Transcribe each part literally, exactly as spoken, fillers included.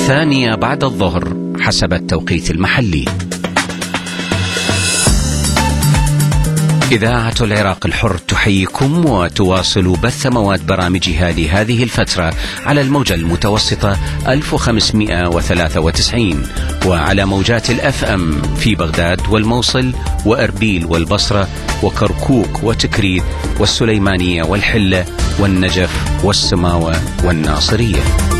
الثانية بعد الظهر حسب التوقيت المحلي. إذاعة العراق الحر تحييكم وتواصل بث مواد برامجها لهذه الفترة على الموجة المتوسطة ألف وخمسمئة وثلاثة وتسعين وعلى موجات الأف أم في بغداد والموصل وأربيل والبصرة وكركوك وتكريت والسليمانية والحلة والنجف والسماوة والناصرية.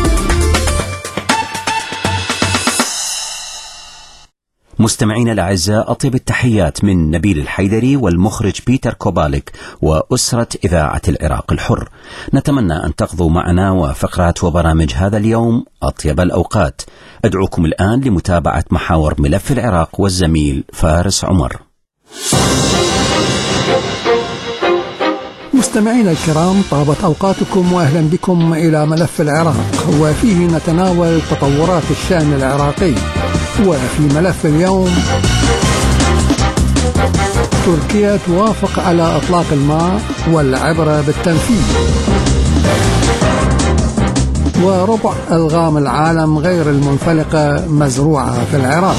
مستمعين الأعزاء، أطيب التحيات من نبيل الحيدري والمخرج بيتر كوباليك وأسرة إذاعة العراق الحر. نتمنى أن تقضوا معنا وفقرات وبرامج هذا اليوم أطيب الأوقات. أدعوكم الآن لمتابعة محاور ملف العراق والزميل فارس عمر. مستمعين الكرام، طابت أوقاتكم وأهلا بكم إلى ملف العراق، وفيه نتناول تطورات الشأن العراقي. وفي ملف اليوم، تركيا توافق على إطلاق الماء والعبرة بالتنفيذ، وربع ألغام العالم غير المنفلقة مزروعة في العراق.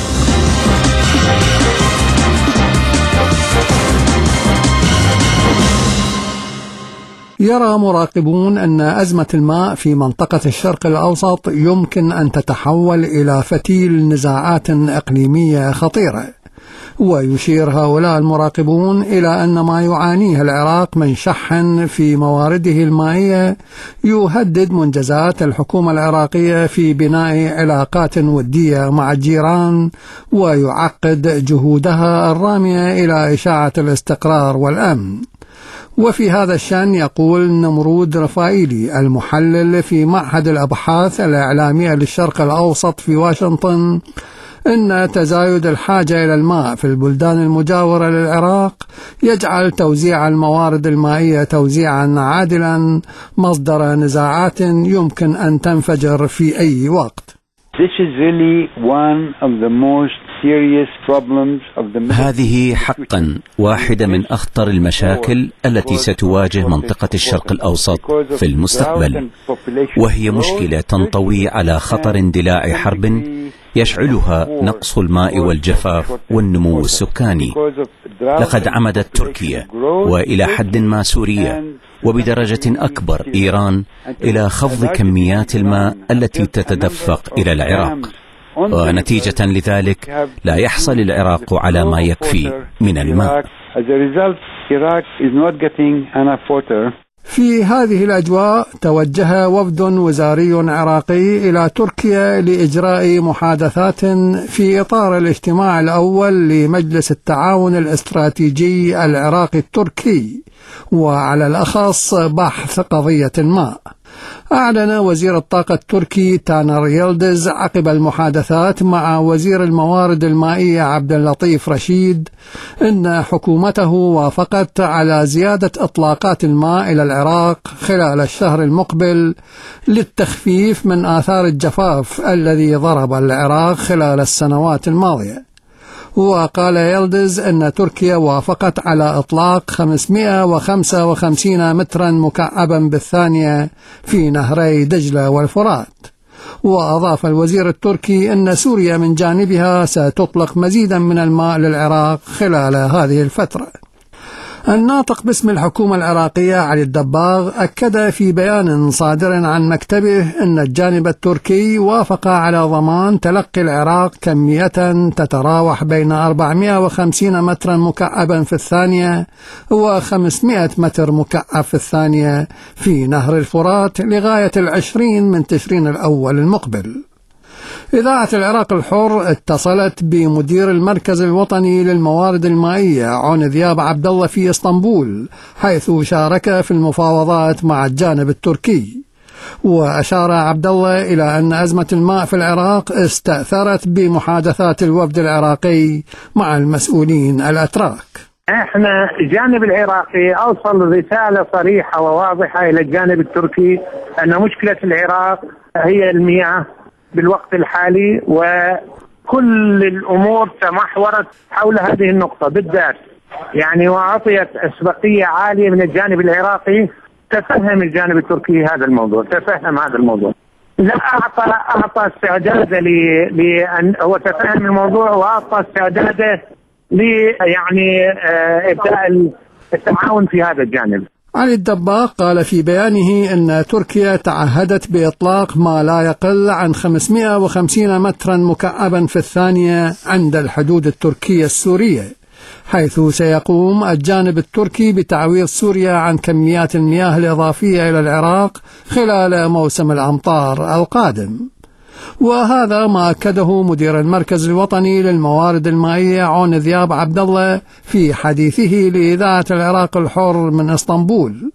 يرى مراقبون أن أزمة الماء في منطقة الشرق الأوسط يمكن أن تتحول إلى فتيل نزاعات إقليمية خطيرة، ويشير هؤلاء المراقبون إلى أن ما يعانيه العراق من شح في موارده المائية يهدد منجزات الحكومة العراقية في بناء علاقات ودية مع الجيران، ويعقد جهودها الرامية إلى إشاعة الاستقرار والأمن. وفي هذا الشأن يقول نمرود رفائيلي المحلل في معهد الأبحاث الإعلامية للشرق الأوسط في واشنطن إن تزايد الحاجة إلى الماء في البلدان المجاورة للعراق يجعل توزيع الموارد المائية توزيعا عادلا مصدر نزاعات يمكن أن تنفجر في أي وقت. This is really one of the most serious problems of the هذه حقا واحدة من أخطر المشاكل التي ستواجه منطقة الشرق الأوسط في المستقبل، وهي مشكلة تنطوي على خطر اندلاع حرب يشعلها نقص الماء والجفاف والنمو السكاني. لقد عمدت تركيا وإلى حد ما سوريا وبدرجة أكبر إيران إلى خفض كميات الماء التي تتدفق إلى العراق، ونتيجة لذلك لا يحصل العراق على ما يكفي من الماء. في هذه الأجواء توجه وفد وزاري عراقي إلى تركيا لإجراء محادثات في إطار الاجتماع الأول لمجلس التعاون الاستراتيجي العراقي التركي، وعلى الأخص بحث قضية الماء. أعلن وزير الطاقة التركي تانر يلدز عقب المحادثات مع وزير الموارد المائية عبد اللطيف رشيد إن حكومته وافقت على زيادة إطلاقات الماء إلى العراق خلال الشهر المقبل للتخفيف من آثار الجفاف الذي ضرب العراق خلال السنوات الماضية. وقال يلدز أن تركيا وافقت على إطلاق خمسمئة وخمسة وخمسين مترا مكعبا بالثانية في نهري دجلة والفرات. وأضاف الوزير التركي أن سوريا من جانبها ستطلق مزيدا من الماء للعراق خلال هذه الفترة. الناطق باسم الحكومة العراقية علي الدباغ أكد في بيان صادر عن مكتبه أن الجانب التركي وافق على ضمان تلقي العراق كمية تتراوح بين أربعمئة وخمسين مترا مكعبا في الثانية وخمسمئة متر مكعب في الثانية في نهر الفرات لغاية العشرين من تشرين الأول المقبل. إذاعة العراق الحر اتصلت بمدير المركز الوطني للموارد المائية عون ذياب عبد الله في اسطنبول، حيث شارك في المفاوضات مع الجانب التركي. وأشار عبد الله إلى أن أزمة الماء في العراق استأثرت بمحادثات الوفد العراقي مع المسؤولين الأتراك. احنا الجانب العراقي أوصل رسالة صريحة وواضحة إلى الجانب التركي أن مشكلة العراق هي المياه بالوقت الحالي، وكل الأمور تمحورت حول هذه النقطة بالذات، يعني وأعطيت أسبقية عالية من الجانب العراقي. تفهم الجانب التركي هذا الموضوع، تفهم هذا الموضوع. لا، أعطى أعطى استعداده لأن هو تفهم الموضوع، وأعطى استعداده ل يعني إبداء التعاون في هذا الجانب. علي الدباغ قال في بيانه أن تركيا تعهدت بإطلاق ما لا يقل عن خمسمائة وخمسين مترا مكعبا في الثانية عند الحدود التركية السورية، حيث سيقوم الجانب التركي بتعويض سوريا عن كميات المياه الإضافية إلى العراق خلال موسم الأمطار القادم. وهذا ما أكده مدير المركز الوطني للموارد المائية عون ذياب عبد الله في حديثه لإذاعة العراق الحر من اسطنبول،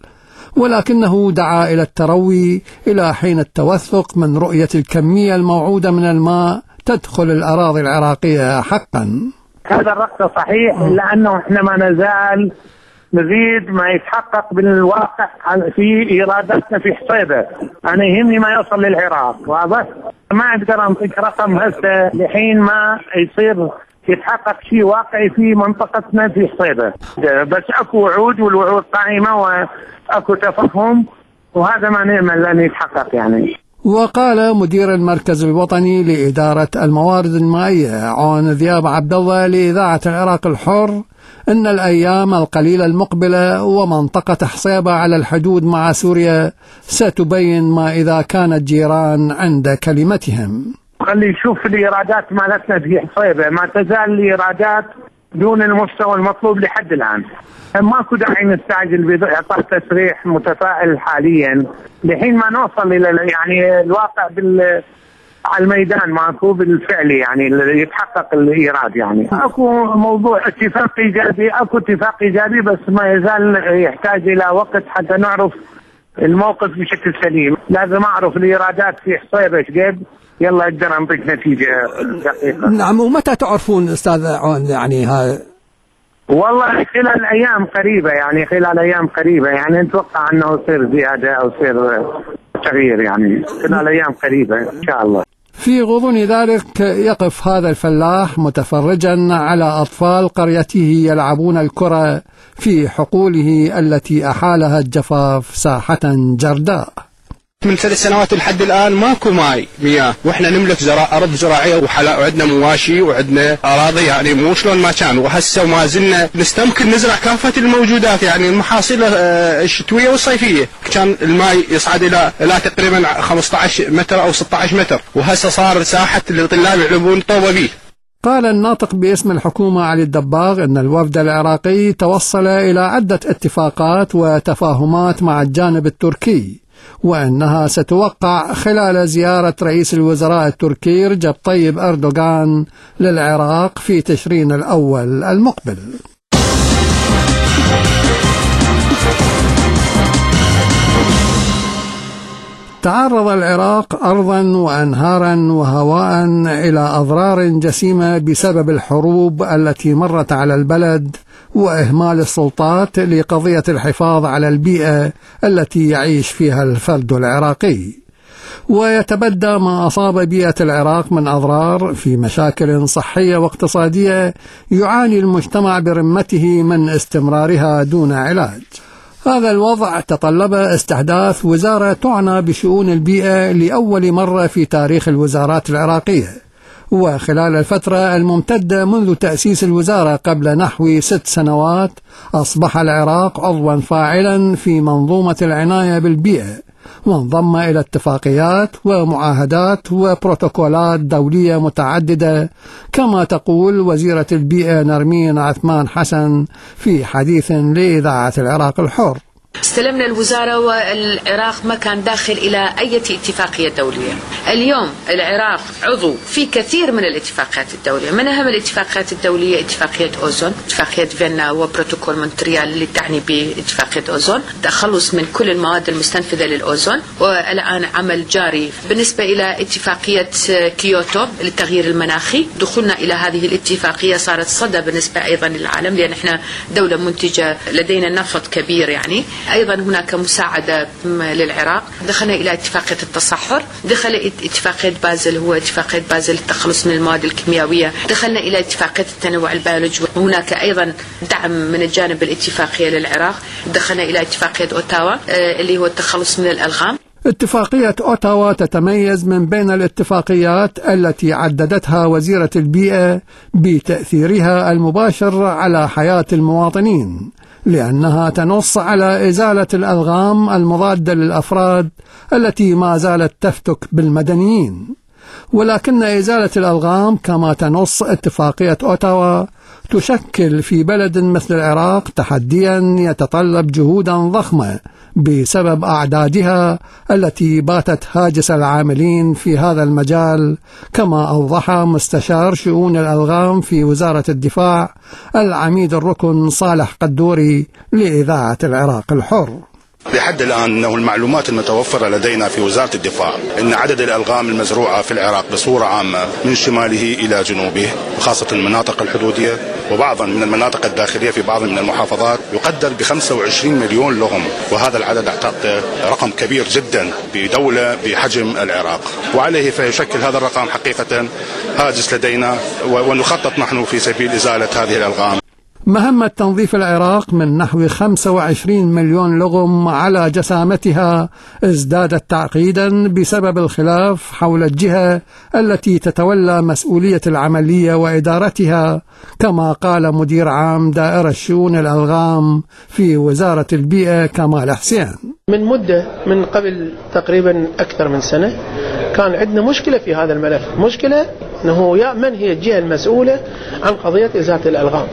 ولكنه دعا إلى التروي إلى حين التوثق من رؤية الكمية الموعودة من الماء تدخل الأراضي العراقية حقا. هذا الرقم صحيح، لأنه إحنا ما نزال نزيد ما يتحقق بالواقع في إيراداتنا في حصيبة. أنا يهمني ما يوصل للعراق، واضح؟ ما أقدر أنطيك رقم هسه لحين ما يصير يتحقق شيء واقعي في منطقتنا في حصيبة، بس أكو وعود والوعود قائمة وأكو تفهم، وهذا ما نأمل أن يتحقق يعني. وقال مدير المركز الوطني لإدارة الموارد المائية عون ذياب عبد الله لإذاعة العراق الحر إن الأيام القليلة المقبلة ومنطقة حصيبة على الحدود مع سوريا ستبين ما إذا كانت جيران عند كلمتهم. خلي نشوف الإيرادات مالتنا في حصيبة، ما تزال الإيرادات دون المستوى المطلوب لحد الآن. ماكو داعي نستعجل بإعطاء تصريح متفائل حاليا لحين ما نوصل إلى يعني الواقع بال على الميدان، ماكو بالفعل يعني يتحقق الإيراد. يعني اكو موضوع اتفاق ايجابي، اكو اتفاق ايجابي، بس ما يزال يحتاج الى وقت حتى نعرف الموقف بشكل سليم. لازم اعرف الايرادات في حصيبة ايش قد، يلا اقدر انطيك نتيجة دقيقة. نعم، ومتى تعرفون استاذ عون يعني هاي؟ والله خلال ايام قريبة، يعني خلال ايام قريبة يعني نتوقع انه يصير زيادة او يصير تغيير يعني خلال ايام قريبة ان شاء الله. في غضون ذلك يقف هذا الفلاح متفرجا على أطفال قريته يلعبون الكرة في حقوله التي أحالها الجفاف ساحة جرداء. من ثلاث سنوات لحد الآن ماكو ماي مياه، واحنا نملك زراعة أرض زراعية وحلا، وعندنا مواشي وعندنا أراضي، يعني مو شلون ما كان. وهسه وما زلنا نستمكن نزرع كافة الموجودات، يعني المحاصيل الشتوية والصيفية. كان الماي يصعد إلى إلى تقريبا خمسة عشر متر أو ستة عشر متر، وهسه صار ساحة للطلاب يلعبون طوبة بيه. قال الناطق باسم الحكومة علي الدباغ أن الوفد العراقي توصل إلى عدة اتفاقات وتفاهمات مع الجانب التركي، وأنها ستوقع خلال زيارة رئيس الوزراء التركي رجب طيب أردوغان للعراق في تشرين الأول المقبل. تعرض العراق أرضا وأنهارا وهواء إلى أضرار جسيمة بسبب الحروب التي مرت على البلد وإهمال السلطات لقضية الحفاظ على البيئة التي يعيش فيها الفرد العراقي. ويتبدى ما أصاب بيئة العراق من أضرار في مشاكل صحية واقتصادية يعاني المجتمع برمته من استمرارها دون علاج. هذا الوضع تطلب استحداث وزارة تعنى بشؤون البيئة لأول مرة في تاريخ الوزارات العراقية، وخلال الفترة الممتدة منذ تأسيس الوزارة قبل نحو ست سنوات أصبح العراق عضوا فاعلا في منظومة العناية بالبيئة، وانضم إلى اتفاقيات ومعاهدات وبروتوكولات دولية متعددة، كما تقول وزيرة البيئة نرمين عثمان حسن في حديث لإذاعة العراق الحر. استلمنا الوزارة والعراق ما كان داخل إلى أي اتفاقية دولية. اليوم العراق عضو في كثير من الاتفاقيات الدولية، من أهم الاتفاقيات الدولية اتفاقية أوزون، اتفاقية فيينا وبروتوكول مونتريال اللي تعني باتفاقية أوزون، تخلص من كل المواد المستنفذة للأوزون، والآن عمل جاري بالنسبة إلى اتفاقية كيوتو للتغيير المناخي. دخولنا إلى هذه الاتفاقية صارت صدى بالنسبة أيضا للعالم، لأن احنا دولة منتجة لدينا نفط كبير يعني. أيضا هناك مساعدة للعراق، دخلنا إلى اتفاقية التصحر، دخل اتفاقية بازل هو اتفاقية بازل التخلص من المواد الكيميائية، دخلنا إلى اتفاقية التنوع البيولوجي، وهناك أيضا دعم من الجانب الاتفاقية للعراق، دخلنا إلى اتفاقية أوتاوا اللي هو التخلص من الألغام. اتفاقية أوتاوا تتميز من بين الاتفاقيات التي عددتها وزيرة البيئة بتأثيرها المباشر على حياة المواطنين، لأنها تنص على إزالة الألغام المضادة للأفراد التي ما زالت تفتك بالمدنيين. ولكن إزالة الألغام كما تنص اتفاقية أوتاوا تشكل في بلد مثل العراق تحديا يتطلب جهودا ضخمة بسبب أعدادها التي باتت هاجس العاملين في هذا المجال، كما أوضح مستشار شؤون الألغام في وزارة الدفاع العميد الركن صالح قدوري لإذاعة العراق الحر. لحد الآن أنه المعلومات المتوفرة لدينا في وزارة الدفاع أن عدد الألغام المزروعة في العراق بصورة عامة من شماله إلى جنوبه وخاصة المناطق الحدودية وبعضا من المناطق الداخلية في بعض من المحافظات يقدر ب خمسة وعشرين مليون لهم، وهذا العدد أعتقد رقم كبير جدا بدولة بحجم العراق، وعليه فيشكل هذا الرقم حقيقة هاجس لدينا ونخطط نحن في سبيل إزالة هذه الألغام. مهمة تنظيف العراق من نحو خمسة وعشرين مليون لغم على جسامتها ازدادت تعقيدا بسبب الخلاف حول الجهة التي تتولى مسؤولية العملية وإدارتها، كما قال مدير عام دائرة شؤون الألغام في وزارة البيئة كمال حسين. من مدة من قبل تقريبا أكثر من سنة كان عندنا مشكلة في هذا الملف، مشكلة أنه يا من هي الجهة المسؤولة عن قضية إزالة الألغام.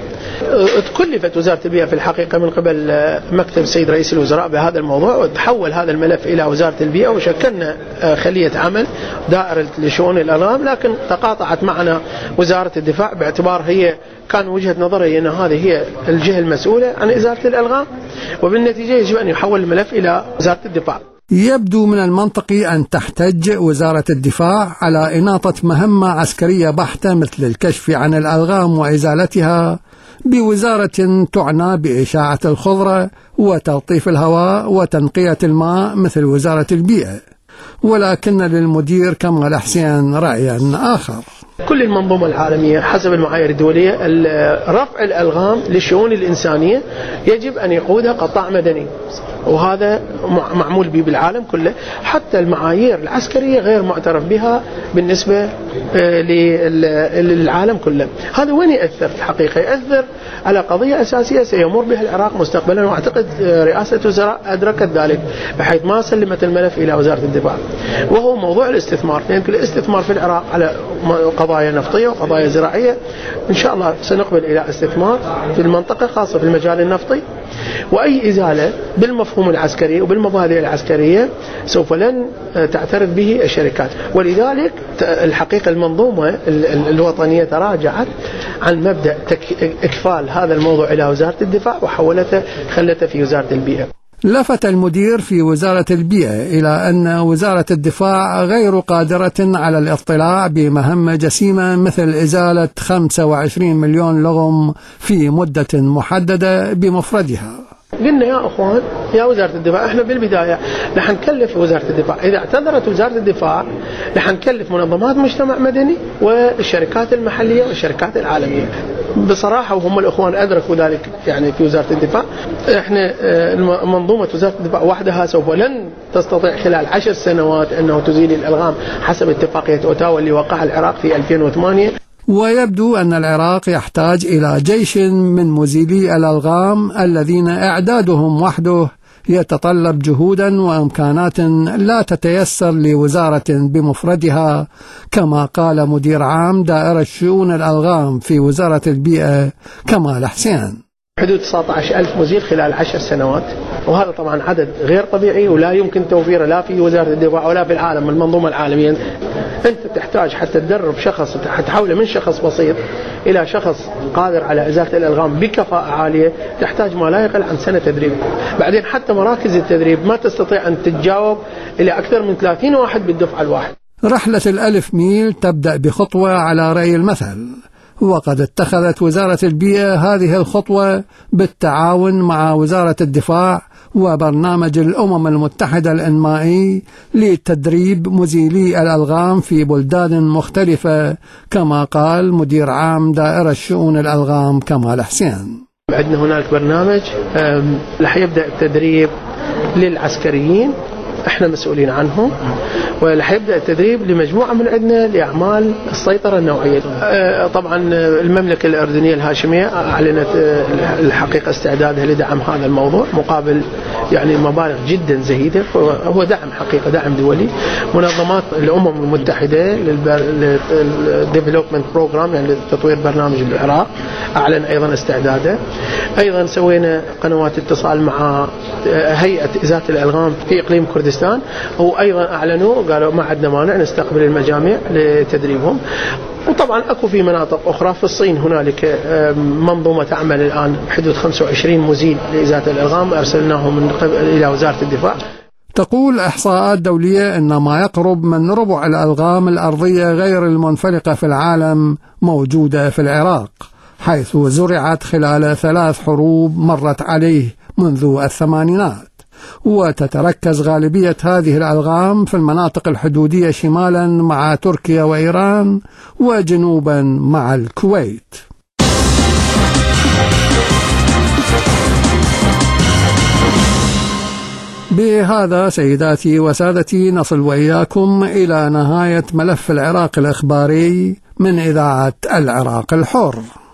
تكلفت وزارة البيئة في الحقيقة من قبل مكتب السيد رئيس الوزراء بهذا الموضوع، وتحول هذا الملف إلى وزارة البيئة وشكلنا خلية عمل دائرة لشؤون الألغام، لكن تقاطعت معنا وزارة الدفاع باعتبار هي كان وجهة نظري أن هذه هي الجهة المسؤولة عن إزالة الألغام، وبالنتيجة يجب أن يحول الملف إلى وزارة الدفاع. يبدو من المنطقي أن تحتج وزارة الدفاع على إناطة مهمة عسكرية بحتة مثل الكشف عن الألغام وإزالتها بوزارة تعنى بإشاعة الخضرة وتلطيف الهواء وتنقية الماء مثل وزارة البيئة، ولكن للمدير كمال حسين رأيا آخر. كل المنظومة العالمية حسب المعايير الدولية رفع الألغام للشؤون الإنسانية يجب أن يقودها قطاع مدني، وهذا معمول به بالعالم كله، حتى المعايير العسكرية غير معترف بها بالنسبة للعالم كله. هذا وين يأثر في الحقيقة؟ يأثر على قضية أساسية سيمر بها العراق مستقبلا، وأعتقد رئاسة وزراء أدركت ذلك بحيث ما سلمت الملف إلى وزارة الدفاع، وهو موضوع الاستثمار. لأن يعني الاستثمار في العراق على قضايا نفطية وقضايا زراعية، إن شاء الله سنقبل إلى استثمار في المنطقة خاصة في المجال النفطي، وأي إزالة بالمفهوم العسكري وبالمبادئ العسكرية سوف لن تعترف به الشركات. ولذلك الحقيقة المنظومة الوطنية تراجعت عن مبدأ إكفال هذا الموضوع إلى وزارة الدفاع وحولته خلته في وزارة البيئة. لفت المدير في وزارة البيئة إلى أن وزارة الدفاع غير قادرة على الاطلاع بمهمة جسيمة مثل إزالة خمسة وعشرين مليون لغم في مدة محددة بمفردها. قلنا يا أخوان يا وزارة الدفاع، إحنا بالبداية رح نكلف وزارة الدفاع، إذا اعتذرت وزارة الدفاع رح نكلف منظمات مجتمع مدني والشركات المحلية والشركات العالمية. بصراحة وهم الأخوان أدركوا ذلك يعني في وزارة الدفاع، إحنا منظومة وزارة الدفاع وحدها سوف لن تستطيع خلال عشر سنوات أنه تزيل الألغام حسب اتفاقية أوتاوا اللي وقعها العراق في ألفين وثمانية. ويبدو أن العراق يحتاج إلى جيش من مزيلي الألغام الذين إعدادهم وحده يتطلب جهودا وإمكانات لا تتيسر لوزارة بمفردها، كما قال مدير عام دائرة شؤون الألغام في وزارة البيئة كمال حسين. حدود تسعة عشر ألف مزيل خلال عشر سنوات، وهذا طبعا عدد غير طبيعي ولا يمكن توفيره لا في وزارة الدفاع ولا في العالم المنظومة العالمية. أنت تحتاج حتى تدرب شخص، تحوله من شخص بسيط إلى شخص قادر على إزالة الألغام بكفاءة عالية، تحتاج ما لا يقل عن سنة تدريب. بعدين حتى مراكز التدريب ما تستطيع أن تتجاوب إلى أكثر من ثلاثين واحد بالدفعة الواحد. رحلة الألف ميل تبدأ بخطوة على رأي المثل، وقد اتخذت وزارة البيئة هذه الخطوة بالتعاون مع وزارة الدفاع وبرنامج الأمم المتحدة الإنمائي لتدريب مزيلي الألغام في بلدان مختلفة، كما قال مدير عام دائرة شؤون الألغام كمال حسين. عندنا هناك برنامج رح يبدأ التدريب للعسكريين احنا مسؤولين عنهم، ورح يبدا التدريب لمجموعه من عندنا لاعمال السيطره النوعيه. طبعا المملكه الاردنيه الهاشميه اعلنت الحقيقه استعدادها لدعم هذا الموضوع مقابل يعني مبالغ جدا زهيده، هو دعم حقيقه دعم دولي. منظمات الامم المتحده للديفلوبمنت بروجرام يعني لتطوير برنامج العراق اعلن ايضا استعداده. ايضا سوينا قنوات اتصال مع هيئه ازاله الالغام في اقليم كردستان، وايضا اعلنوا قالوا ما عندنا مانع نستقبل المجاميع لتدريبهم. وطبعا اكو في مناطق اخرى في الصين هنالك منظومه تعمل الان بحدود خمسة وعشرين مزيل لازاله الالغام ارسلناهم من قبل الى وزاره الدفاع. تقول إحصاءات دولية أن ما يقرب من ربع الألغام الأرضية غير المنفلقة في العالم موجودة في العراق، حيث زرعت خلال ثلاث حروب مرت عليه منذ الثمانينات، وتتركز غالبية هذه الألغام في المناطق الحدودية شمالا مع تركيا وإيران وجنوبا مع الكويت. بهذا سيداتي وسادتي نصل وإياكم إلى نهاية ملف العراق الإخباري من إذاعة العراق الحر.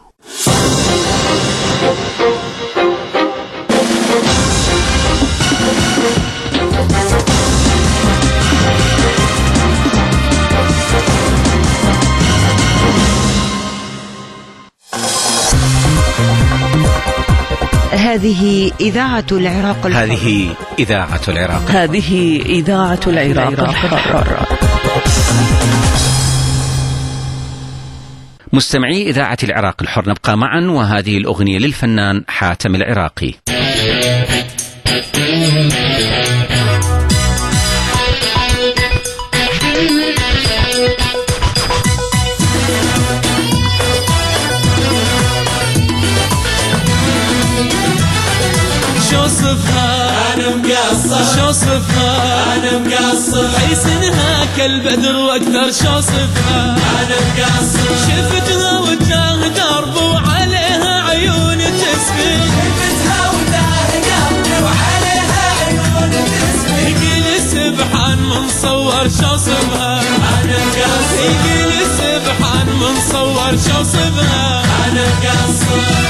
هذه إذاعة العراق الحر. هذه إذاعة العراق هذه إذاعة العراق الحر. مستمعي إذاعة العراق الحر، نبقى معا وهذه الأغنية للفنان حاتم العراقي. شوصفها أنا مقصر، شوصفها أنا مقصر، حيسنها كالبدر وأكثر. شوصفها أنا مقصر، شفتها وجاه درب وعليها عيون تسفي، شفتها وجاه درب وعليها عيون تسفي. يقول سبحان من صور شوصفها أنا مقصر، يقول سبحان من صور شوصفها أنا مقصر.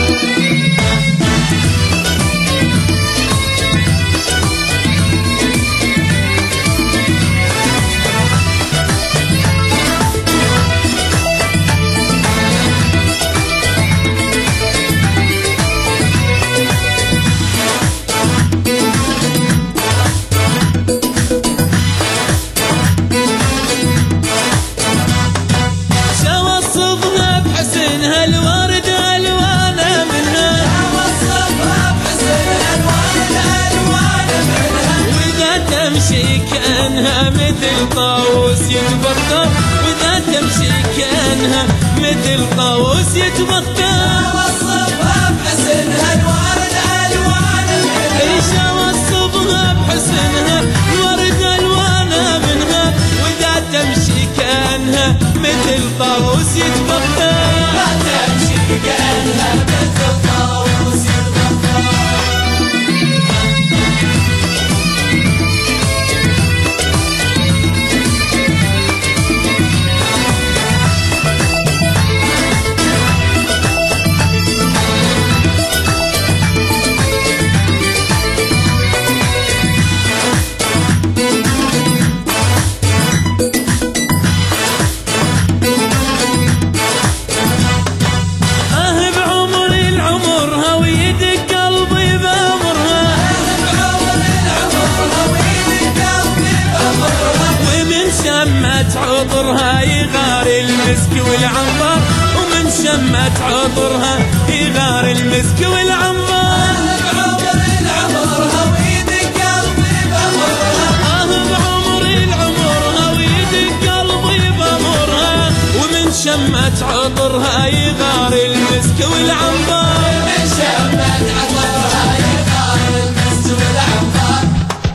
كأنها مثل طاووس يتبطر، وإذا تمشي كأنها مثل طاووس يتبطر. وصفها بحسنها الورد ألوان منها، إيش وصفها بحسنها الورد ألوان منها، وإذا تمشي كأنها مثل طاووس يتبطر. وإذا تمشي كأنها مثل طاووس يتبطر. عطرها يغار المسك والعنبر، ومن شمت عطرها يغار المسك والعنبر. بعمر العمرها ويدك قلبي بمرها، آه بعمر العمرها ويدك قلبي بمرها، ومن شمت عطرها يغار المسك والعنبر. من شمت عطرها يغار المسك والعنبر.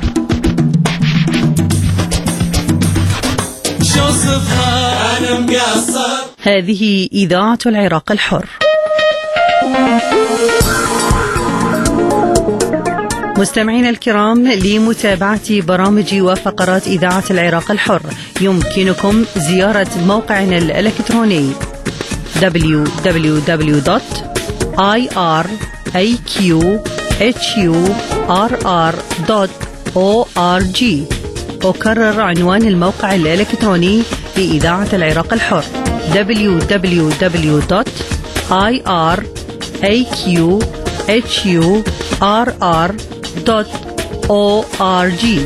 شوصفها أنا مقصر. هذه إذاعة العراق الحر. مستمعينا الكرام، لمتابعة برامج وفقرات إذاعة العراق الحر يمكنكم زيارة موقعنا الإلكتروني دبليو دبليو دبليو دوت آي آر إيه كيو إتش يو آر آر دوت أو آر جي. أكرر عنوان الموقع الإلكتروني لإذاعة العراق الحر دبليو دبليو دبليو دوت آي آر إيه كيو إتش يو آر آر دوت أو آر جي.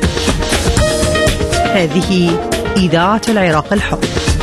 هذه إذاعة العراق الحر.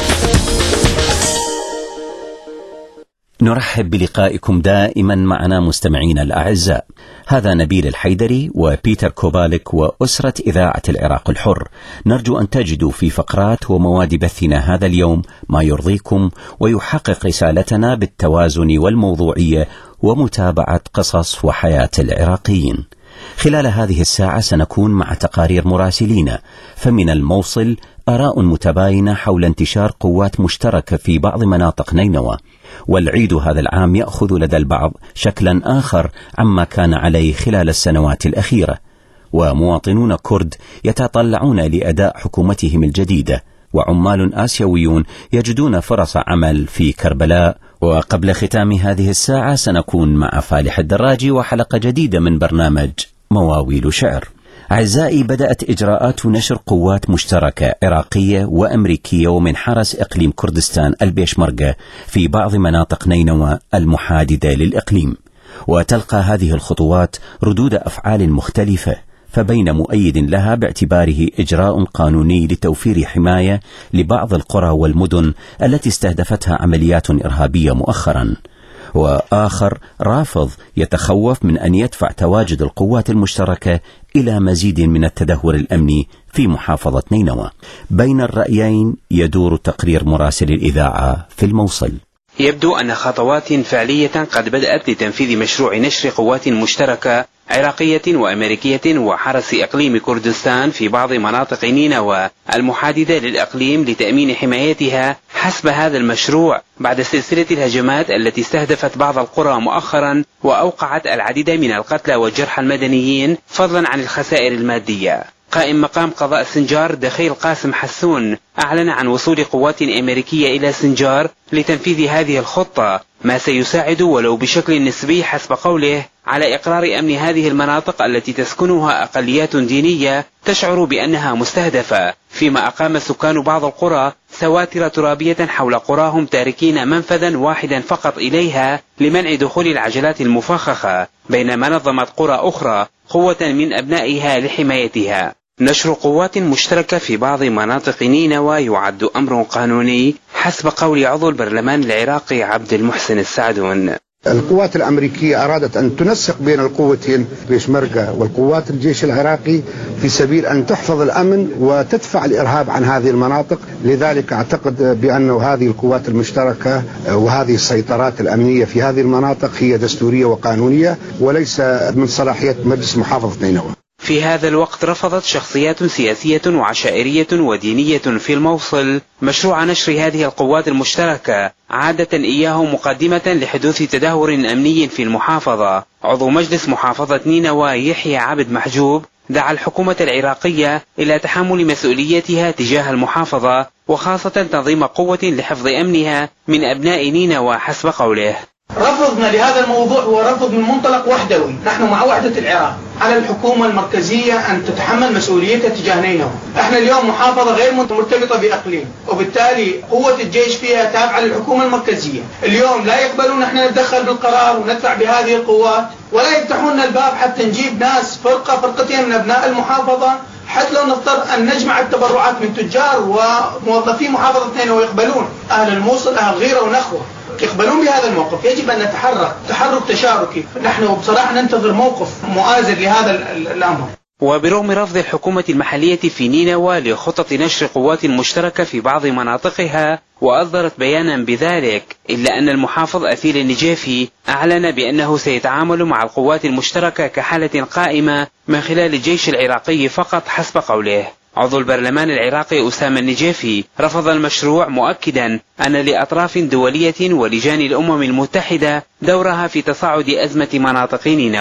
نرحب بلقائكم دائما معنا مستمعينا الأعزاء. هذا نبيل الحيدري وبيتر كوبالك وأسرة إذاعة العراق الحر. نرجو أن تجدوا في فقرات ومواد بثنا هذا اليوم ما يرضيكم ويحقق رسالتنا بالتوازن والموضوعية ومتابعة قصص وحياة العراقيين. خلال هذه الساعة سنكون مع تقارير مراسلين، فمن الموصل آراء متباينة حول انتشار قوات مشتركة في بعض مناطق نينوى، والعيد هذا العام يأخذ لدى البعض شكلا آخر عما كان عليه خلال السنوات الأخيرة، ومواطنون كرد يتطلعون لأداء حكومتهم الجديدة، وعمال آسيويون يجدون فرص عمل في كربلاء. وقبل ختام هذه الساعة سنكون مع فالح الدراجي وحلقة جديدة من برنامج مواويل شعر. أعزائي، بدأت إجراءات نشر قوات مشتركة عراقية وأمريكية ومن حرس إقليم كردستان البيشمركة في بعض مناطق نينوى المحاددة للإقليم، وتلقى هذه الخطوات ردود أفعال مختلفة، فبين مؤيد لها باعتباره إجراء قانوني لتوفير حماية لبعض القرى والمدن التي استهدفتها عمليات إرهابية مؤخرا، وآخر رافض يتخوف من أن يدفع تواجد القوات المشتركة إلى مزيد من التدهور الأمني في محافظة نينوى. بين الرأيين يدور تقرير مراسل الإذاعة في الموصل. يبدو أن خطوات فعلية قد بدأت لتنفيذ مشروع نشر قوات مشتركة عراقية وأمريكية وحرس إقليم كردستان في بعض مناطق نينوى المحاددة للإقليم لتأمين حمايتها حسب هذا المشروع، بعد سلسلة الهجمات التي استهدفت بعض القرى مؤخرا وأوقعت العديد من القتلى والجرحى المدنيين فضلا عن الخسائر المادية. قائم مقام قضاء سنجار دخيل قاسم حسون أعلن عن وصول قوات أمريكية إلى سنجار لتنفيذ هذه الخطة، ما سيساعد ولو بشكل نسبي حسب قوله على إقرار أمن هذه المناطق التي تسكنها أقليات دينية تشعر بأنها مستهدفة، فيما أقام سكان بعض القرى سواتر ترابية حول قراهم تاركين منفذا واحدا فقط إليها لمنع دخول العجلات المفخخة، بينما نظمت قرى أخرى قوة من أبنائها لحمايتها. نشر قوات مشتركة في بعض مناطق نينوى يعد أمر قانوني حسب قول عضو البرلمان العراقي عبد المحسن السعدون. القوات الأمريكية أرادت أن تنسق بين القوتين بيشمركة والقوات الجيش العراقي في سبيل أن تحفظ الأمن وتدفع الإرهاب عن هذه المناطق، لذلك أعتقد بأن هذه القوات المشتركة وهذه السيطرات الأمنية في هذه المناطق هي دستورية وقانونية وليس من صلاحية مجلس محافظة نينوى. في هذا الوقت رفضت شخصيات سياسية وعشائرية ودينية في الموصل مشروع نشر هذه القوات المشتركة، عادة إياه مقدمة لحدوث تدهور أمني في المحافظة. عضو مجلس محافظة نينوى يحيى عبد محجوب دعا الحكومة العراقية إلى تحمل مسؤوليتها تجاه المحافظة، وخاصة تنظيم قوة لحفظ أمنها من أبناء نينوى حسب قوله. رفضنا لهذا الموضوع هو رفض من منطلق وحدوي، نحن مع وحدة العراق، على الحكومة المركزية أن تتحمل مسؤوليتها تجاه نينوى. احنا اليوم محافظة غير مرتبطة بإقليم، وبالتالي قوة الجيش فيها تابعة للحكومة المركزية. اليوم لا يقبلون احنا نتدخل بالقرار وندفع بهذه القوات، ولا يفتحون الباب حتى نجيب ناس فرقة فرقتين من أبناء المحافظة، حتى لو نضطر أن نجمع التبرعات من تجار وموظفي محافظة نينوى ويقبلون. أهل الموصل أهل غيرة ونخوة يقبلون بهذا الموقف، يجب أن نتحرك تحرك تشاركي. نحن بصراحة ننتظر موقف مؤازر لهذا الأمر. وبرغم رفض الحكومة المحلية في نينوى لخطة نشر قوات مشتركة في بعض مناطقها وأصدرت بيانا بذلك، إلا أن المحافظ أثيل النجافي أعلن بأنه سيتعامل مع القوات المشتركة كحالة قائمة من خلال الجيش العراقي فقط حسب قوله. عضو البرلمان العراقي أسامة النجافي رفض المشروع مؤكدا أن لأطراف دولية ولجان الأمم المتحدة دورها في تصاعد أزمة مناطق نينوى.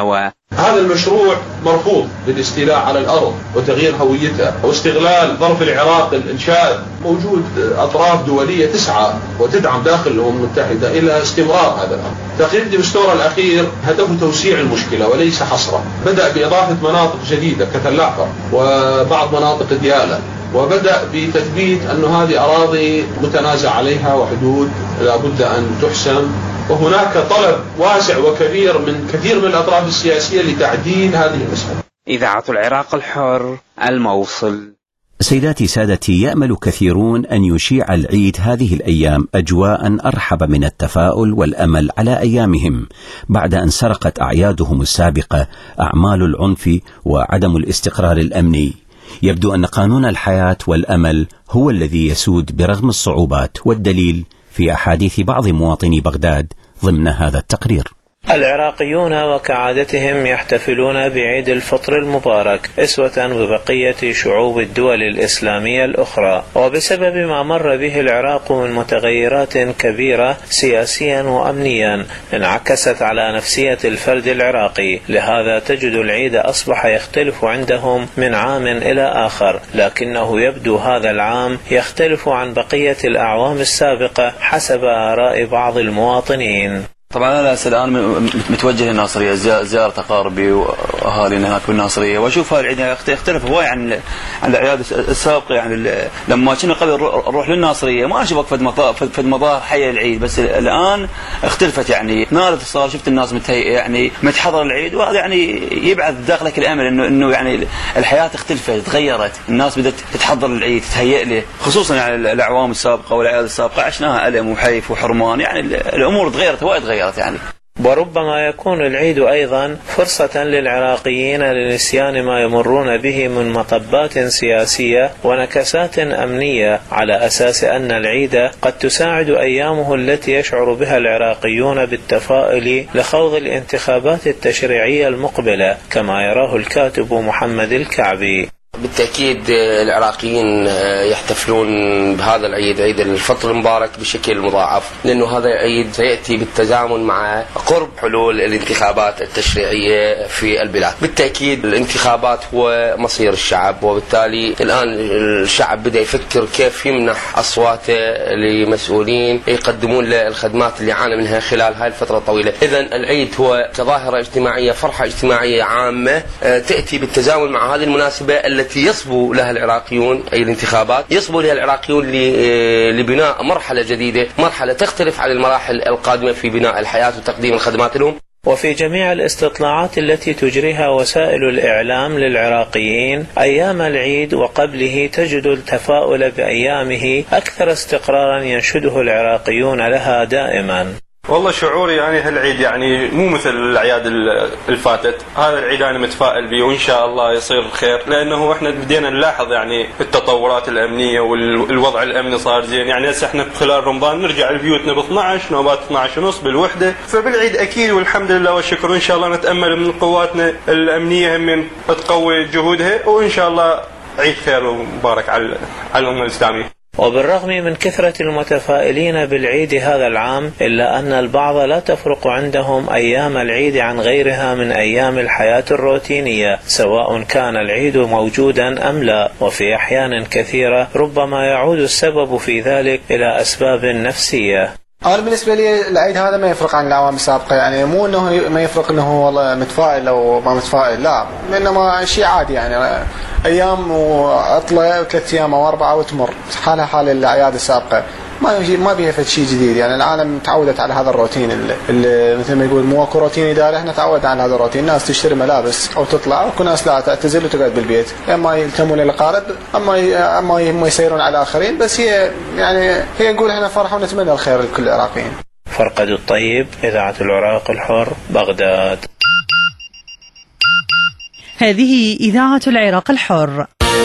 هذا المشروع مرفوض للاستيلاء على الأرض وتغيير هويتها واستغلال ظرف العراق الإنشاء. موجود أطراف دولية تسعى وتدعم داخل الأمم المتحدة إلى استمرار هذا الأمر. تقرير ديمستورا الأخير هدفه توسيع المشكلة وليس حصرها. بدأ بإضافة مناطق جديدة كتلاقة وبعض مناطق ديالى، وبدأ بتثبيت أن هذه أراضي متنازع عليها وحدود لابد أن تحسم. وهناك طلب واسع وكبير من كثير من الأطراف السياسية لتعديل هذه المسألة. إذاعة العراق الحر، الموصل. سيداتي سادتي، يأمل كثيرون أن يشيع العيد هذه الأيام أجواء أرحب من التفاؤل والأمل على أيامهم، بعد أن سرقت أعيادهم السابقة أعمال العنف وعدم الاستقرار الأمني. يبدو أن قانون الحياة والأمل هو الذي يسود برغم الصعوبات، والدليل في أحاديث بعض مواطني بغداد ضمن هذا التقرير. العراقيون وكعادتهم يحتفلون بعيد الفطر المبارك أسوة ببقية شعوب الدول الإسلامية الأخرى، وبسبب ما مر به العراق من متغيرات كبيرة سياسيا وأمنيا انعكست على نفسية الفرد العراقي. لهذا تجد العيد أصبح يختلف عندهم من عام إلى آخر، لكنه يبدو هذا العام يختلف عن بقية الأعوام السابقة حسب آراء بعض المواطنين. طبعا أنا الآن متوجه للناصرية زيارة أقاربي وأهالينا هناك في الناصرية، وأشوف هالعيد يختلف هواي عن عن الأعياد السابقة. يعني لما كنا قبل نروح للناصرية ما أشوفك فد مظاهر حي العيد، بس الآن اختلفت. يعني نارت صار، شفت الناس متهيئة يعني متحضر العيد، وهذا يعني يبعث داخلك الأمل إنه إنه يعني الحياة اختلفت تغيرت، الناس بدأت تتحضر للعيد تتهيئ له، خصوصا يعني الأعوام السابقة والأعياد السابقة عشناها ألم وحيف وحرمان، يعني الأمور تغيرت وايد تغيرت يعني. وربما يكون العيد أيضا فرصة للعراقيين لنسيان ما يمرون به من مطبات سياسية ونكسات أمنية، على أساس أن العيد قد تساعد أيامه التي يشعر بها العراقيون بالتفاؤل لخوض الانتخابات التشريعية المقبلة، كما يراه الكاتب محمد الكعبي. بالتأكيد العراقيين يحتفلون بهذا العيد، عيد الفطر المبارك، بشكل مضاعف، لأنه هذا العيد سيأتي بالتزامن مع قرب حلول الانتخابات التشريعية في البلاد. بالتأكيد الانتخابات هو مصير الشعب، وبالتالي الآن الشعب بدأ يفكر كيف يمنح أصواته لمسؤولين يقدمون له الخدمات اللي عانى منها خلال هاي الفترة الطويلة. إذن العيد هو كظاهرة اجتماعية، فرحة اجتماعية عامة تأتي بالتزامن مع هذه المناسبة التي يصبو لها العراقيون، أي الانتخابات يصبو لها العراقيون لبناء مرحلة جديدة، مرحلة تختلف عن المراحل القادمة في بناء الحياة وتقديم الخدمات لهم. وفي جميع الاستطلاعات التي تجريها وسائل الإعلام للعراقيين أيام العيد وقبله تجد التفاؤل بأيامه أكثر استقرارا ينشده العراقيون لها دائما. والله شعوري يعني هالعيد يعني مو مثل الأعياد الفاتت، هذا العيد أنا متفائل به وإن شاء الله يصير خير، لأنه إحنا بدينا نلاحظ يعني التطورات الأمنية والوضع الأمني صار زين. يعني هسه إحنا خلال رمضان نرجع لبيوتنا ب اثني عشر نوبات اثني عشر ونص بالوحدة، فبالعيد أكيد والحمد لله والشكر إن شاء الله نتأمل من قواتنا الأمنية هم تقوي جهودها، وإن شاء الله عيد خير ومبارك على على الأمة الإسلامية. وبالرغم من كثرة المتفائلين بالعيد هذا العام، إلا أن البعض لا تفرق عندهم أيام العيد عن غيرها من أيام الحياة الروتينية، سواء كان العيد موجودا أم لا. وفي أحيان كثيرة ربما يعود السبب في ذلك إلى أسباب نفسية. أنا بالنسبة لي العيد هذا ما يفرق عن الأعوام السابقة، يعني مو إنه ما يفرق إنه والله متفائل أو ما متفائل، لا، إنما شيء عادي يعني أيام وعطلة ثلاث أيام أو أربعة وتمر، حالها حال الأعياد السابقة، ما ما بيها فد شيء جديد. يعني العالم تعودت على هذا الروتين اللي مثل ما يقول مو اكو روتين إداري، احنا تعودنا على هذا الروتين، الناس تشتري ملابس أو تطلع، وكل ناس لا تعتزل وتقعد بالبيت، اما يلتمون للأقارب اما اما هم يسيرون على آخرين. بس هي يعني هي نقول احنا فرحة ونتمنى الخير لكل العراقيين. فرقد الطيب، إذاعة العراق الحر، بغداد. هذه إذاعة العراق الحر.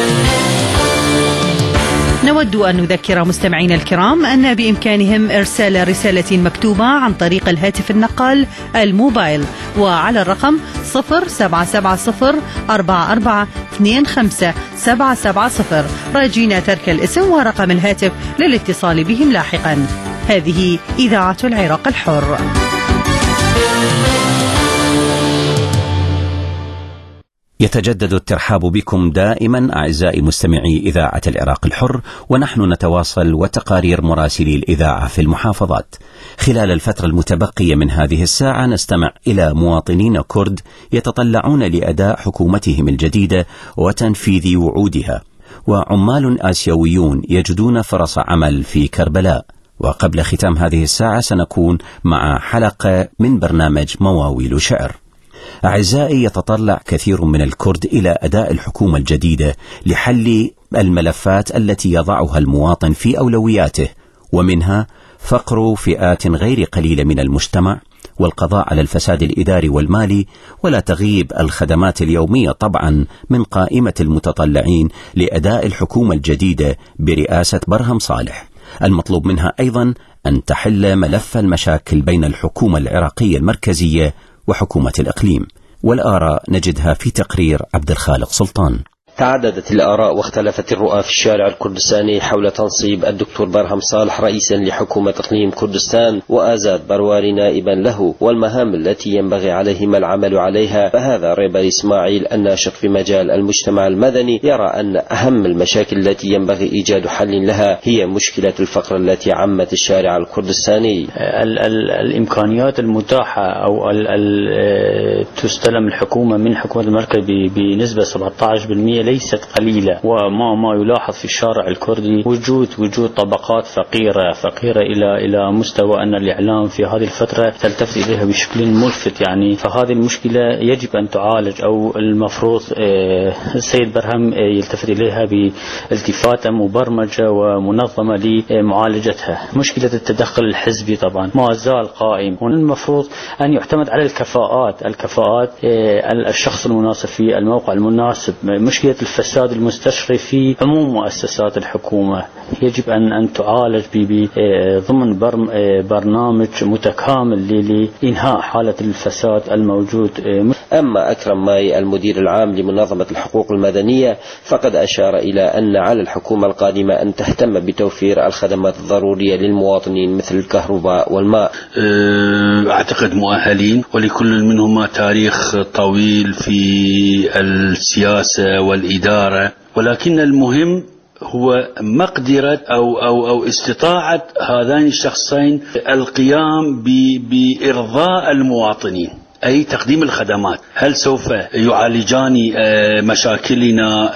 نود أن نذكر مستمعينا الكرام أن بإمكانهم إرسال رسالة مكتوبة عن طريق الهاتف النقال الموبايل، وعلى الرقم صفر سبعة سبعة صفر أربعة أربعة اثنين خمسة سبعة سبعة صفر، راجين ترك الاسم ورقم الهاتف للاتصال بهم لاحقا. هذه إذاعة العراق الحر. يتجدد الترحاب بكم دائما أعزائي مستمعي إذاعة العراق الحر، ونحن نتواصل وتقارير مراسلي الإذاعة في المحافظات. خلال الفترة المتبقية من هذه الساعة نستمع إلى مواطنين كرد يتطلعون لأداء حكومتهم الجديدة وتنفيذ وعودها، وعمال آسيويون يجدون فرص عمل في كربلاء. وقبل ختام هذه الساعة سنكون مع حلقة من برنامج مواويل شعر. أعزائي، يتطلع كثير من الكرد إلى أداء الحكومة الجديدة لحل الملفات التي يضعها المواطن في أولوياته، ومنها فقر فئات غير قليلة من المجتمع، والقضاء على الفساد الإداري والمالي، ولا تغيب الخدمات اليومية طبعا من قائمة المتطلعين لأداء الحكومة الجديدة برئاسة برهم صالح. المطلوب منها أيضا أن تحل ملف المشاكل بين الحكومة العراقية المركزية وحكومة الإقليم، والآراء نجدها في تقرير عبد الخالق سلطان. تعددت الآراء واختلفت الرؤى في الشارع الكردستاني حول تنصيب الدكتور برهم صالح رئيسا لحكومة إقليم كردستان وآزاد برواري نائبا له، والمهام التي ينبغي عليهما العمل عليها. فهذا ريبر إسماعيل الناشط في مجال المجتمع المدني يرى أن أهم المشاكل التي ينبغي إيجاد حل لها هي مشكلة الفقر التي عمت الشارع الكردستاني. ال ال الإمكانيات المتاحة أو ال ال تستلم الحكومة من حكومة المركز بنسبة سبعة عشر بالمئة ليست قليلة، وما ما يلاحظ في الشارع الكردي وجود وجود طبقات فقيرة فقيرة إلى إلى مستوى أن الإعلام في هذه الفترة تلتفت إليها بشكل ملفت يعني. فهذه المشكلة يجب أن تعالج، أو المفروض السيد برهم يلتفت إليها بالتفاتة مبرمجة ومنظمة لمعالجتها. مشكلة التدخل الحزبي طبعا ما زال قائم، والمفروض أن يعتمد على الكفاءات الكفاءات الشخص المناسب في الموقع المناسب. مشكلة الفساد المستشري في عموم مؤسسات الحكومة يجب أن أن تعالج ضمن برنامج متكامل لإنهاء حالة الفساد الموجود. أما أكرم ماي المدير العام لمنظمة الحقوق المدنية فقد أشار إلى أن على الحكومة القادمة أن تهتم بتوفير الخدمات الضرورية للمواطنين مثل الكهرباء والماء. أعتقد مؤهلين، ولكل منهما تاريخ طويل في السياسة والإدارة، ولكن المهم هو مقدرة أو أو أو استطاعة هذين الشخصين القيام بإرضاء المواطنين، أي تقديم الخدمات. هل سوف يعالجان مشاكلنا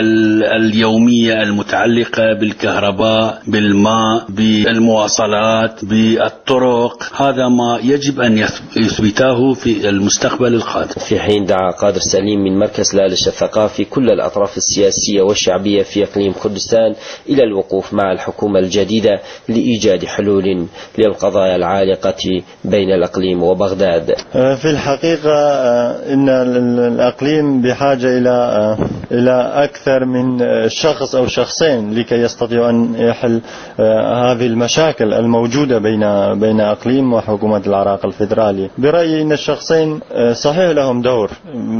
اليومية المتعلقة بالكهرباء، بالماء، بالمواصلات، بالطرق؟ هذا ما يجب أن يثبته في المستقبل القادم. في حين دعا قادر سليم من مركز لالش الثقافي كل الأطراف السياسية والشعبية في إقليم كردستان إلى الوقوف مع الحكومة الجديدة لإيجاد حلول للقضايا العالقة بين الإقليم وبغداد. في الحقيقة إن الإقليم بحاجة إلى إلى أكثر من شخص أو شخصين لكي يستطيعوا أن يحل هذه المشاكل الموجودة بين بين إقليم وحكومة العراق الفيدرالي. برأيي إن الشخصين صحيح لهم دور،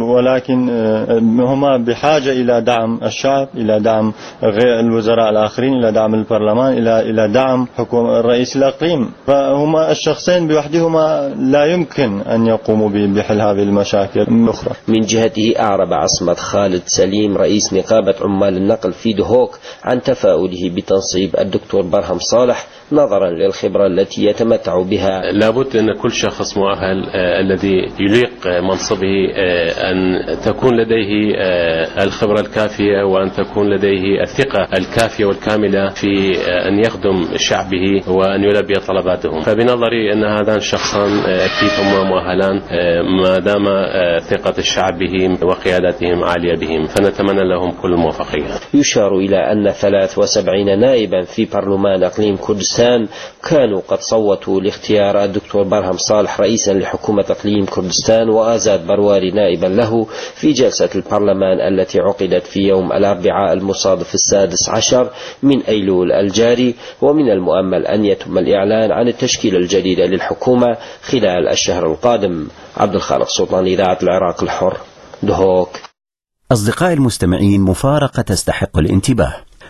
ولكن هما بحاجة إلى دعم الشعب، إلى دعم الوزراء الآخرين، إلى دعم البرلمان، إلى إلى دعم حكومة رئيس الإقليم. فهما الشخصين بوحدهما لا يمكن أن يقوموا بحل هذه المشاكل الأخرى. من جهته أعرب عصمت خالد سليم رئيس نقابة عمال النقل في دهوك عن تفاؤله بتنصيب الدكتور برهم صالح نظرا للخبرة التي يتمتع بها. لابد أن كل شخص مؤهل آه الذي يليق منصبه آه أن تكون لديه آه الخبرة الكافية، وأن تكون لديه الثقة الكافية والكاملة في آه أن يخدم شعبه وأن يلبي طلباتهم. فبنظري أن هذان الشخصان آه أكيد هما مؤهلان آه ما دام آه ثقة الشعب بهم وقيادتهم عالية بهم، فنتمنى لهم كل الموفقية. يشار إلى أن ثلاث وسبعين نائبا في برلمان إقليم كردستان كانوا قد صوتوا لاختيار الدكتور برهم صالح رئيسا لحكومة إقليم كردستان وآزاد برواري نائبا له في جلسة البرلمان التي عقدت في يوم الأربعاء المصادف السادس عشر من أيلول الجاري. ومن المؤمل أن يتم الإعلان عن التشكيلة الجديدة للحكومة خلال الشهر القادم. عبد الخالق سلطان، إذاعة العراق الحر، دهوك. أصدقائي المستمعين، مفارقة تستحق الانتباه.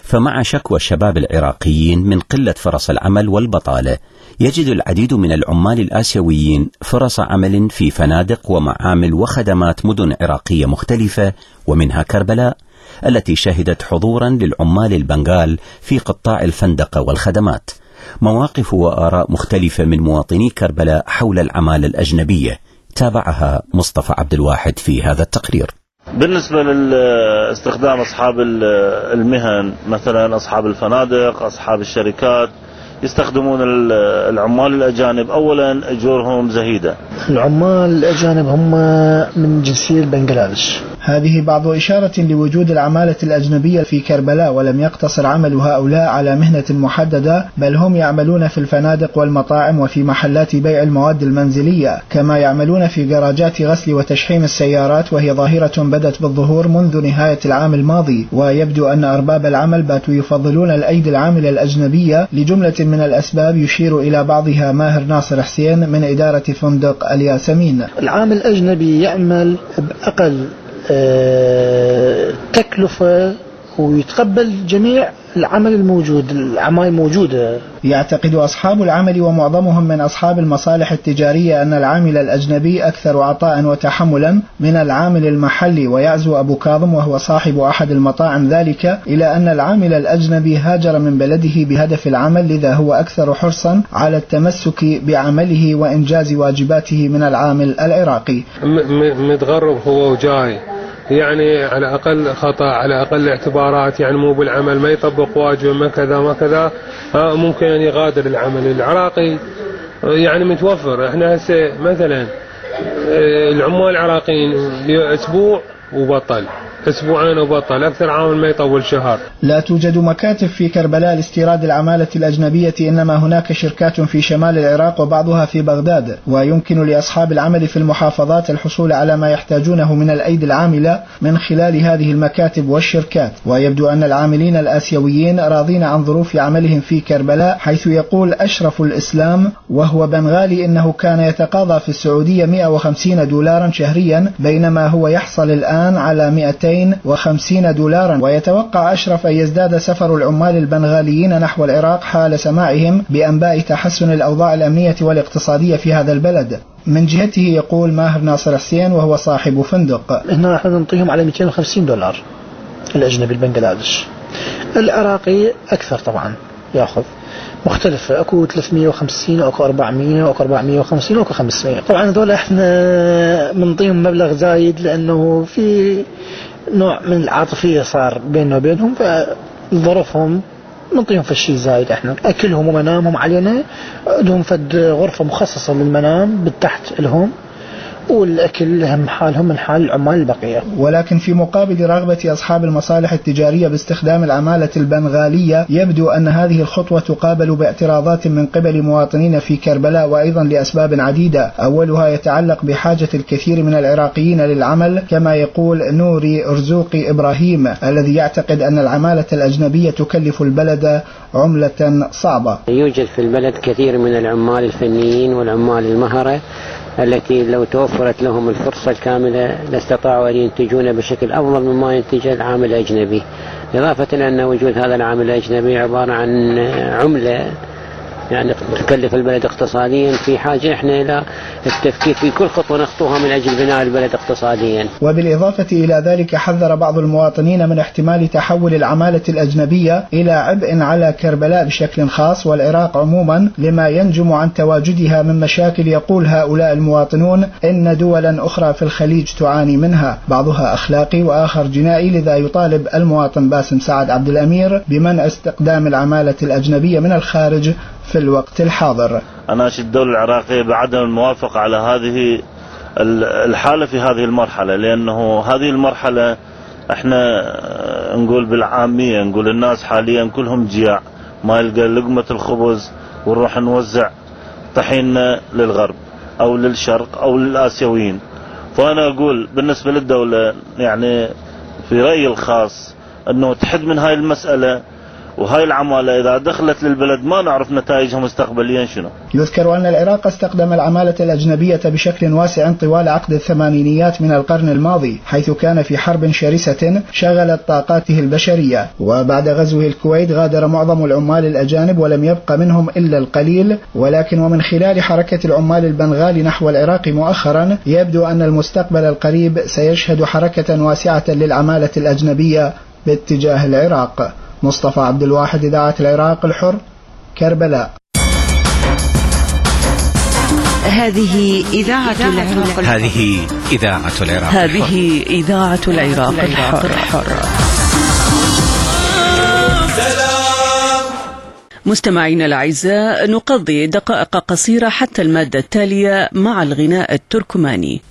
فمع شكوى الشباب العراقيين من قلة فرص العمل والبطالة، يجد العديد من العمال الآسيويين فرص عمل في فنادق ومعامل وخدمات مدن عراقية مختلفة، ومنها كربلاء التي شهدت حضورا للعمال البنغال في قطاع الفندقة والخدمات. مواقف وآراء مختلفة من مواطني كربلاء حول العمالة الأجنبية، تابعها مصطفى عبد الواحد في هذا التقرير. بالنسبة لاستخدام أصحاب المهن، مثلا أصحاب الفنادق، أصحاب الشركات، يستخدمون العمال الأجانب. أولا أجورهم زهيدة. العمال الأجانب هم من جنسية بنغلاديش. هذه بعض إشارة لوجود العمالة الأجنبية في كربلاء، ولم يقتصر عمل هؤلاء على مهنة محددة، بل هم يعملون في الفنادق والمطاعم وفي محلات بيع المواد المنزلية، كما يعملون في جراجات غسل وتشحيم السيارات، وهي ظاهرة بدت بالظهور منذ نهاية العام الماضي. ويبدو أن أرباب العمل باتوا يفضلون الأيدي العاملة الأجنبية لجملة من الأسباب، يشير إلى بعضها ماهر ناصر حسين من إدارة فندق الياسمين. العامل الأجنبي يعمل بأقل تكلفة ويتقبل جميع العمل الموجود، العمال موجودة. يعتقد أصحاب العمل ومعظمهم من أصحاب المصالح التجارية أن العامل الأجنبي أكثر عطاء وتحملا من العامل المحلي. ويعزو أبو كاظم وهو صاحب أحد المطاعم ذلك إلى أن العامل الأجنبي هاجر من بلده بهدف العمل، لذا هو أكثر حرصا على التمسك بعمله وإنجاز واجباته من العامل العراقي. متغرب هو وجاي، يعني على أقل خطأ، على أقل اعتبارات، يعني مو بالعمل، ما يطبق واجبه، ما كذا ما كذا، ممكن أن يغادر العمل. العراقي يعني متوفر. احنا هسه مثلا العمال العراقيين أسبوع وبطل، أسبوعين وبطل، أكثر عامل ما يطول شهر. لا توجد مكاتب في كربلاء لاستيراد العمالة الأجنبية، إنما هناك شركات في شمال العراق وبعضها في بغداد. ويمكن لأصحاب العمل في المحافظات الحصول على ما يحتاجونه من الأيدي العاملة من خلال هذه المكاتب والشركات. ويبدو أن العاملين الآسيويين راضين عن ظروف عملهم في كربلاء، حيث يقول أشرف الإسلام وهو بنغالي إنه كان يتقاضى في السعودية مئة وخمسين دولارا شهريا، بينما هو يحصل الآن على مئتين وخمسين دولارا. ويتوقع أشرف أن يزداد سفر العمال البنغاليين نحو العراق حال سماعهم بأنباء تحسن الأوضاع الأمنية والاقتصادية في هذا البلد. من جهته يقول ماهر ناصر حسين وهو صاحب فندق: هنا نحن نعطيهم على مئتين وخمسين دولار الأجنبي البنغلاديش. العراقي أكثر طبعا يأخذ، مختلفة، أكو ثلاثمئة وخمسين أكو أربعمئة أكو أربعمئة وخمسين أكو خمسمئة. طبعا هذول احنا بنعطيهم مبلغ زايد لأنه في نوع من العاطفية صار بيننا وبينهم، فظروفهم نعطيهم في الشيء زايد. احنا أكلهم ومنامهم علينا، لهم فد غرفة مخصصة للمنام بالتحت لهم، والأكل هم حالهم من حال العمال البقية. ولكن في مقابل رغبة أصحاب المصالح التجارية باستخدام العمالة البنغالية، يبدو أن هذه الخطوة تقابل باعتراضات من قبل مواطنين في كربلاء، وأيضا لأسباب عديدة. أولها يتعلق بحاجة الكثير من العراقيين للعمل، كما يقول نوري أرزوقي إبراهيم الذي يعتقد أن العمالة الأجنبية تكلف البلد عملة صعبة. يوجد في البلد كثير من العمال الفنيين والعمال المهرة التي لو توفرت لهم الفرصة الكاملة لاستطاعوا أن ينتجون بشكل أفضل مما ينتج العامل الأجنبي، إضافة إلى أن وجود هذا العامل الأجنبي عبارة عن عملة يعني تكلف البلد اقتصاديا. في حاجة احنا إلى التفكير في كل خطوة نخطوها من أجل بناء البلد اقتصاديا. وبالإضافة إلى ذلك حذر بعض المواطنين من احتمال تحول العمالة الأجنبية إلى عبء على كربلاء بشكل خاص والعراق عموما، لما ينجم عن تواجدها من مشاكل. يقول هؤلاء المواطنون إن دولا أخرى في الخليج تعاني منها، بعضها أخلاقي وآخر جنائي، لذا يطالب المواطن باسم سعد عبد الأمير بمنع استخدام العمالة الأجنبية من الخارج في الوقت الحاضر. أناشد الدولة العراقية بعدم الموافقة على هذه الحالة في هذه المرحلة، لأنه هذه المرحلة احنا نقول بالعامية، نقول الناس حاليا كلهم جياع، ما يلقى لقمة الخبز، ونروح نوزع طحيننا للغرب أو للشرق أو للآسيويين. فأنا أقول بالنسبة للدولة يعني في رأيي الخاص أنه تحد من هاي المسألة وهاي العمالة إذا دخلت للبلد ما نعرف نتائجها مستقبليا شنو. يذكر أن العراق استخدم العمالة الأجنبية بشكل واسع طوال عقد الثمانينيات من القرن الماضي، حيث كان في حرب شرسة شغلت طاقاته البشرية، وبعد غزوه الكويت غادر معظم العمال الأجانب ولم يبق منهم إلا القليل. ولكن ومن خلال حركة العمال البنغالي نحو العراق مؤخرا يبدو أن المستقبل القريب سيشهد حركة واسعة للعمالة الأجنبية باتجاه العراق. مصطفى عبد الواحد، إذاعة العراق الحر، كربلاء. هذه إذاعة العراق. هذه إذاعة العراق. هذه إذاعة العراق الحر. مستمعينا الأعزاء، نقضي دقائق قصيرة حتى المادة التالية مع الغناء التركماني.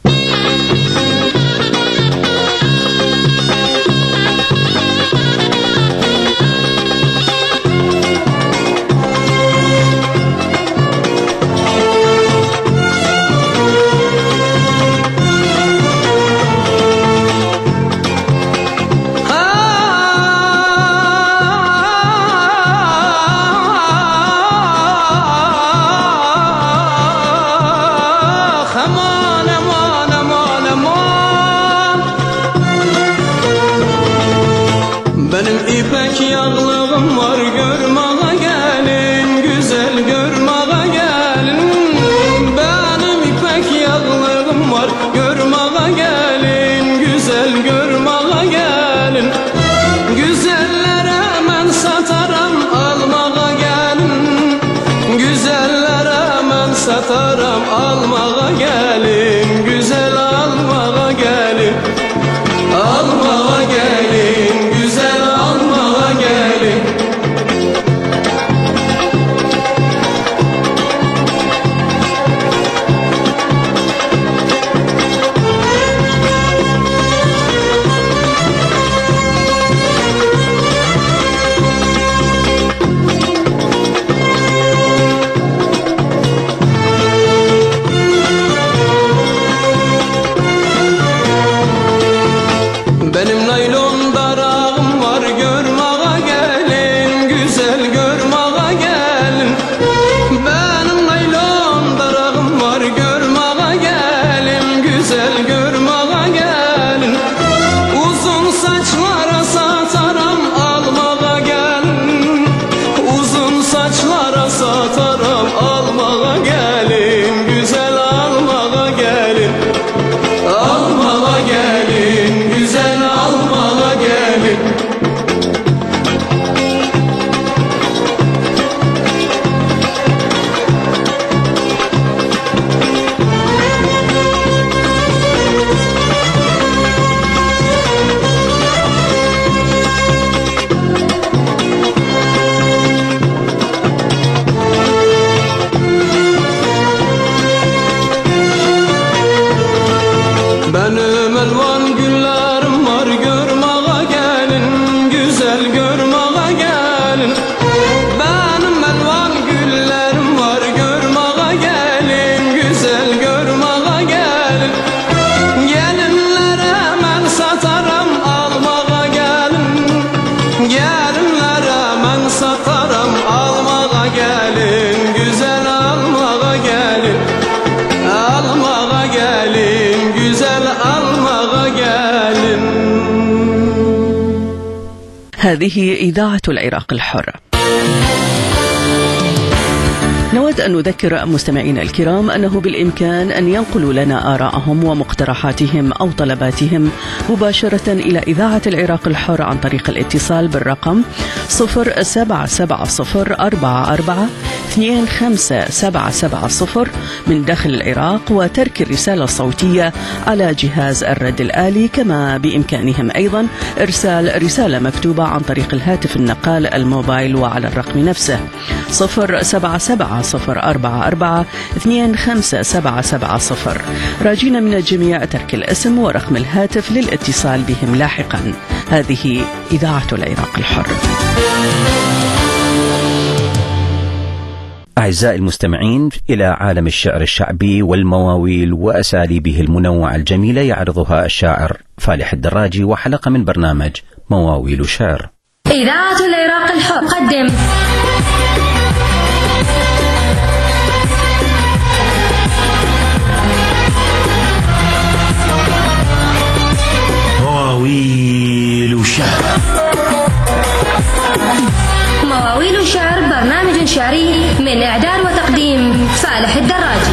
satarım almağa gelin, güzel almağa gelin, almağa gelin, güzel almağa gelin. هذه إذاعة العراق الحر. نود أن نذكر مستمعينا الكرام أنه بالإمكان أن ينقلوا لنا آراءهم ومقترحاتهم أو طلباتهم مباشرة إلى إذاعة العراق الحر عن طريق الاتصال بالرقم صفر سبعة سبعة صفر أربعة أربعة اثنين خمسة سبعة سبعة صفر من داخل العراق، وترك الرسالة الصوتية على جهاز الرد الآلي. كما بإمكانهم أيضا إرسال رسالة مكتوبة عن طريق الهاتف النقال الموبايل وعلى الرقم نفسه صفر سبعة سبعة صفر أربعة أربعة اثنين خمسة سبعة سبعة صفر. راجين من الجميع ترك الاسم ورقم الهاتف للاتصال بهم لاحقا. هذه إذاعة العراق الحر. أعزائي المستمعين، إلى عالم الشعر الشعبي والمواويل وأساليبه المنوعة الجميلة يعرضها الشاعر فالح الدراجي، وحلقة من برنامج مواويل شعر. إذاعة العراق الحر تقدم. مواويل شعر. مواويل شعر برنامج شعري من إعداد وتقديم صالح الدراجي.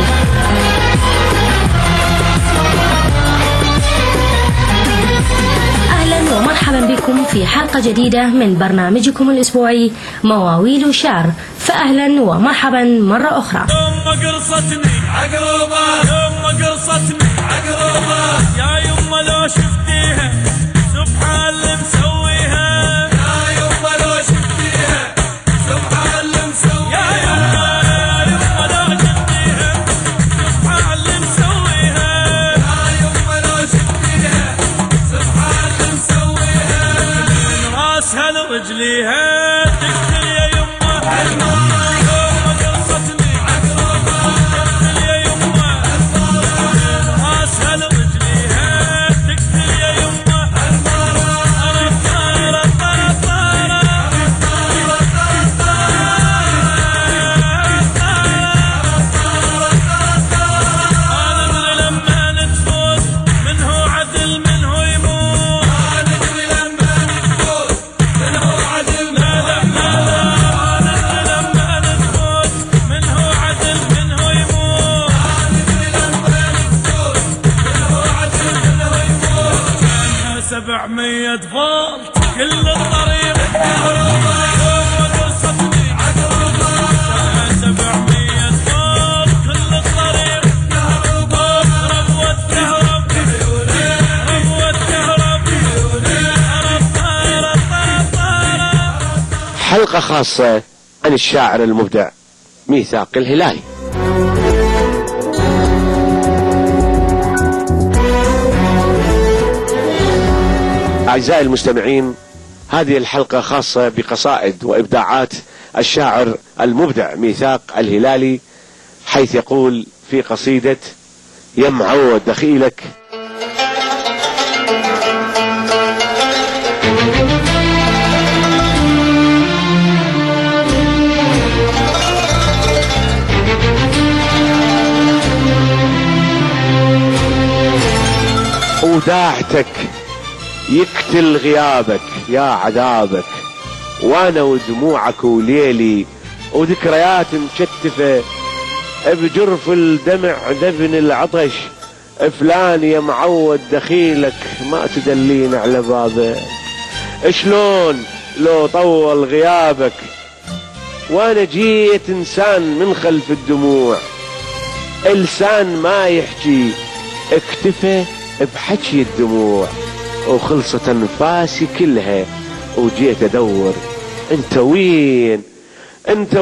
أهلا ومرحبا بكم في حلقة جديدة من برنامجكم الأسبوعي مواويل شعر، فأهلا ومرحبا مرة أخرى. يوم قرصتني عقربة، يوم قرصتني عقربة، يا يما لو شفتيها سبحان اللي مسويها، يا يما لو شفتيها سبحان اللي مسويها، يا يما لو شفتيها سبحان اللي مسويها، يا يما لو شفتيها سبحان اللي مسويها، من راسها لرجليها تقتل يا يما. سبعمية فولت كل الطريق قصتني عقربة، سبعمية فولت كل الطريق اضرب والتهرب اضرب والتهرب. حلقة خاصة عن الشاعر المبدع ميثاق الهلالي. أعزائي المستمعين، هذه الحلقة خاصة بقصائد وإبداعات الشاعر المبدع ميثاق الهلالي، حيث يقول في قصيدة يا معود دخيلك: وداعتك يقتل غيابك يا عذابك، وانا ودموعك وليلي وذكريات مشتفة بجرف الدمع دفن العطش، فلان يا معود دخيلك ما تدلين على بابك، شلون لو طول غيابك وانا جيت انسان من خلف الدموع، لسان ما يحكي اكتفى بحكي الدموع، وخلصت انفاسي كلها وجيت ادور انت وين انت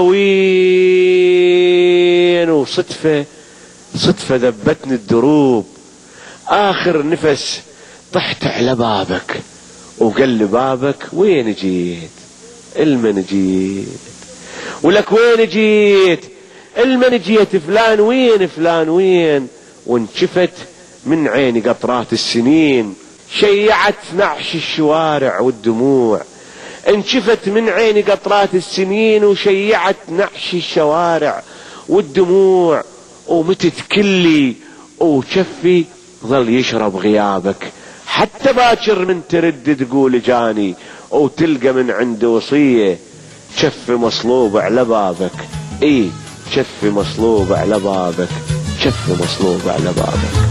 وين، وصدفة صدفة ذبتني الدروب، اخر نفس طحت على بابك وقل بابك وين جيت المن جيت، ولك وين جيت المن جيت، فلان وين فلان وين، وانشفت من عيني قطرات السنين، شيعت نعش الشوارع والدموع، انشفت من عيني قطرات السنين وشيعت نعش الشوارع والدموع، ومتت كلي وشفي ظل يشرب غيابك، حتى باكر من ترد تقول جاني وتلقى من عنده وصية، شف مصلوب على بابك، ايه شف مصلوب على بابك، شف مصلوب على بابك.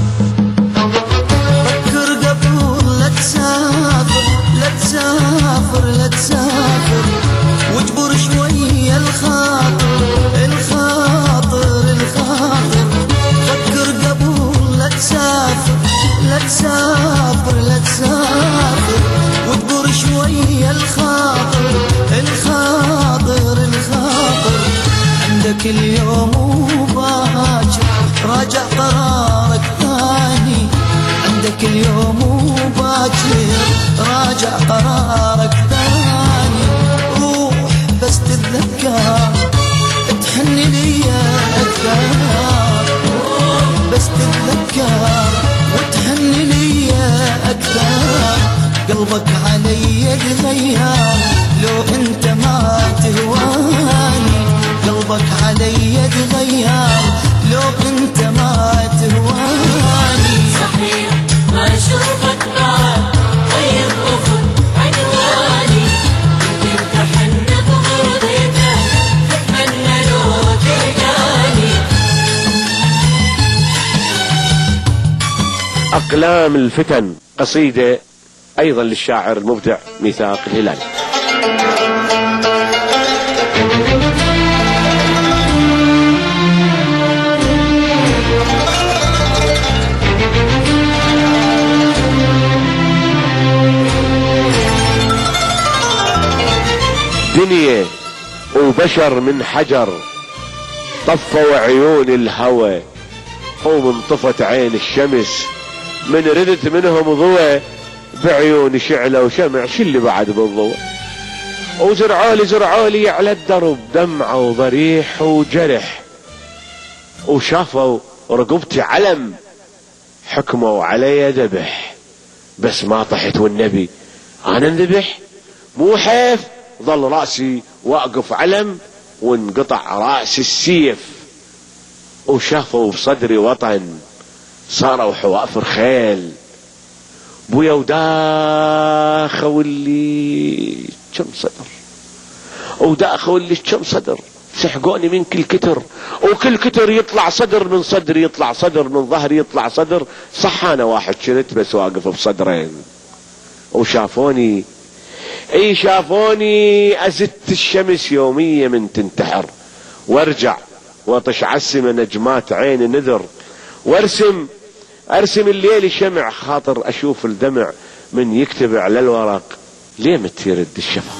لا تسافر لا تسافر لا تسافر، واجبر شوية الخاطر الخاطر الخاطر، فكر قبل لا تسافر لا تسافر لا تسافر، واجبر شوية الخاطر الخاطر الخاطر، عندك اليوم وباكر راجع قرارك ثاني، أقلام الفتن، قصيدة أيضا للشاعر المبدع ميثاق الهلالي. دنيا وبشر من حجر طفوا عيون الهوى، ومن طفت عين الشمس من ردت منهم ضوى، بعيون شعلة وشمع شو اللي بعد بالضوء. وزرعولي زرعولي على الدرب دمعة وضريح وجرح، وشافوا رقبتي علم حكموا علي ذبح، بس ما طحت والنبي انا انذبح، مو حيف ظل رأسي واقف علم وانقطع رأس السيف. وشافوا بصدري وطن صاروا حوافر خيل، بويا وداخوا اللي كم صدر وداخوا اللي كم صدر، سحقوني من كل كتر، وكل كتر يطلع صدر من صدري يطلع صدر من ظهري يطلع صدر، صح انا واحد شلت بس واقف بصدرين. وشافوني اي شافوني ازت الشمس يومية من تنتحر، وارجع واطش عسم نجمات عين نذر، وارسم ارسم الليل شمع خاطر اشوف الدمع من يكتب على الورق ليه مت يرد الشفق.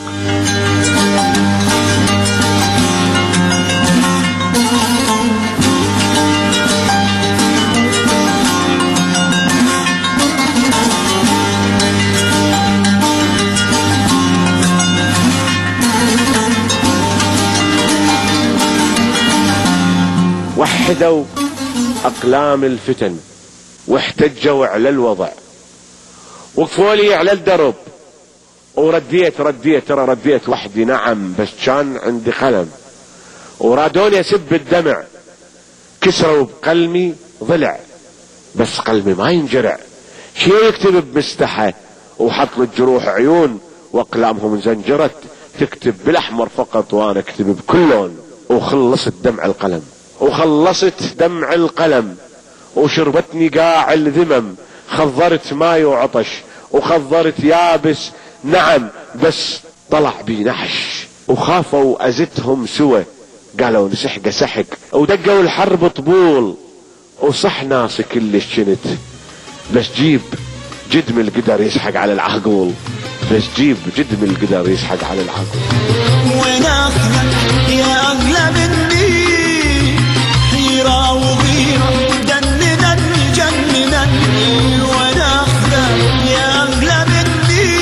وحدوا أقلام الفتن واحتجوا على الوضع، وقفوا لي على الدرب ورديت رديت ترى رديت وحدي نعم، بس كان عندي قلم، ورادوني أسب الدمع كسروا بقلمي ضلع، بس قلبي ما ينجرع، شي يكتب بمستحى وحط للجروح عيون، وأقلامهم زنجرت تكتب بالأحمر فقط وأنا أكتب بكل لون. وخلصت دمع القلم وخلصت دمع القلم، وشربتني قاع الذمم، خضرت ماي وعطش وخضرت يابس نعم، بس طلع بي نحش، وخافوا أزتهم سوى قالوا نسحق سحق، ودقوا الحرب طبول، وصح ناسي كلش كنت، بس جيب جد من القدر يسحق على العقول، بس جيب جد من القدر يسحق على العقول. وين اخلك يا اغلى مني حيرة وغيرة جننني جننني، وين اخلك يا اغلى مني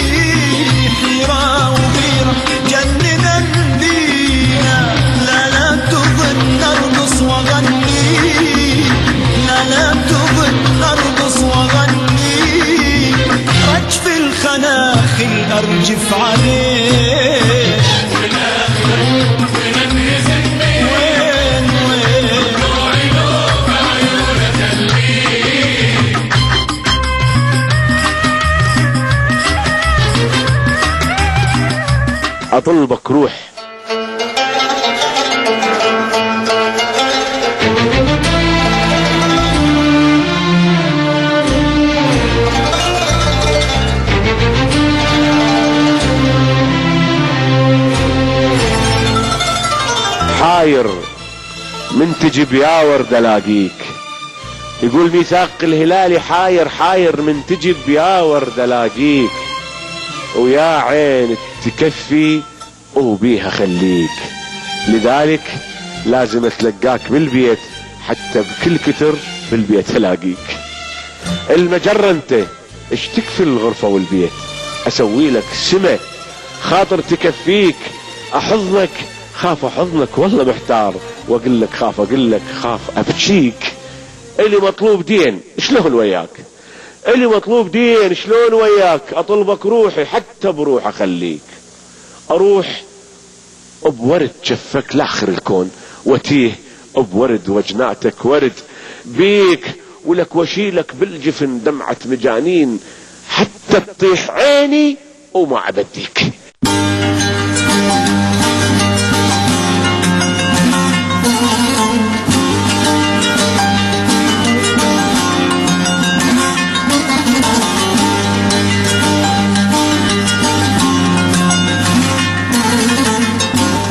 حيرة وغيرة جننني، لا لا تظن ارقص واغني، لا لا تظن ارقص واغني، رجف الخناخل ارجف عليه، أطلبك روح حاير من تجي بياور دلاقيك، يقول ميثاق الهلالي حاير حاير من تجي بياور دلاقيك، ويا عين تكفي وبيها خليك، لذلك لازم اتلقاك بالبيت حتى بكل كتر بالبيت الاقيك. المجرة انت اش تكفي الغرفة والبيت، اسوي لك سمة خاطر تكفيك، احضنك خاف احضنك والله محتار، واقول لك خاف اقول لك خاف ابكيك. اللي مطلوب دين شلون وياك، اللي مطلوب دين شلون وياك، اطلبك روحي حتى بروح اخليك، اروح بورد جفك لاخر الكون، وتيه بورد وجناتك ورد بيك، ولك وشيلك بالجفن دمعة مجانين، حتى تطيح عيني وما عبديك.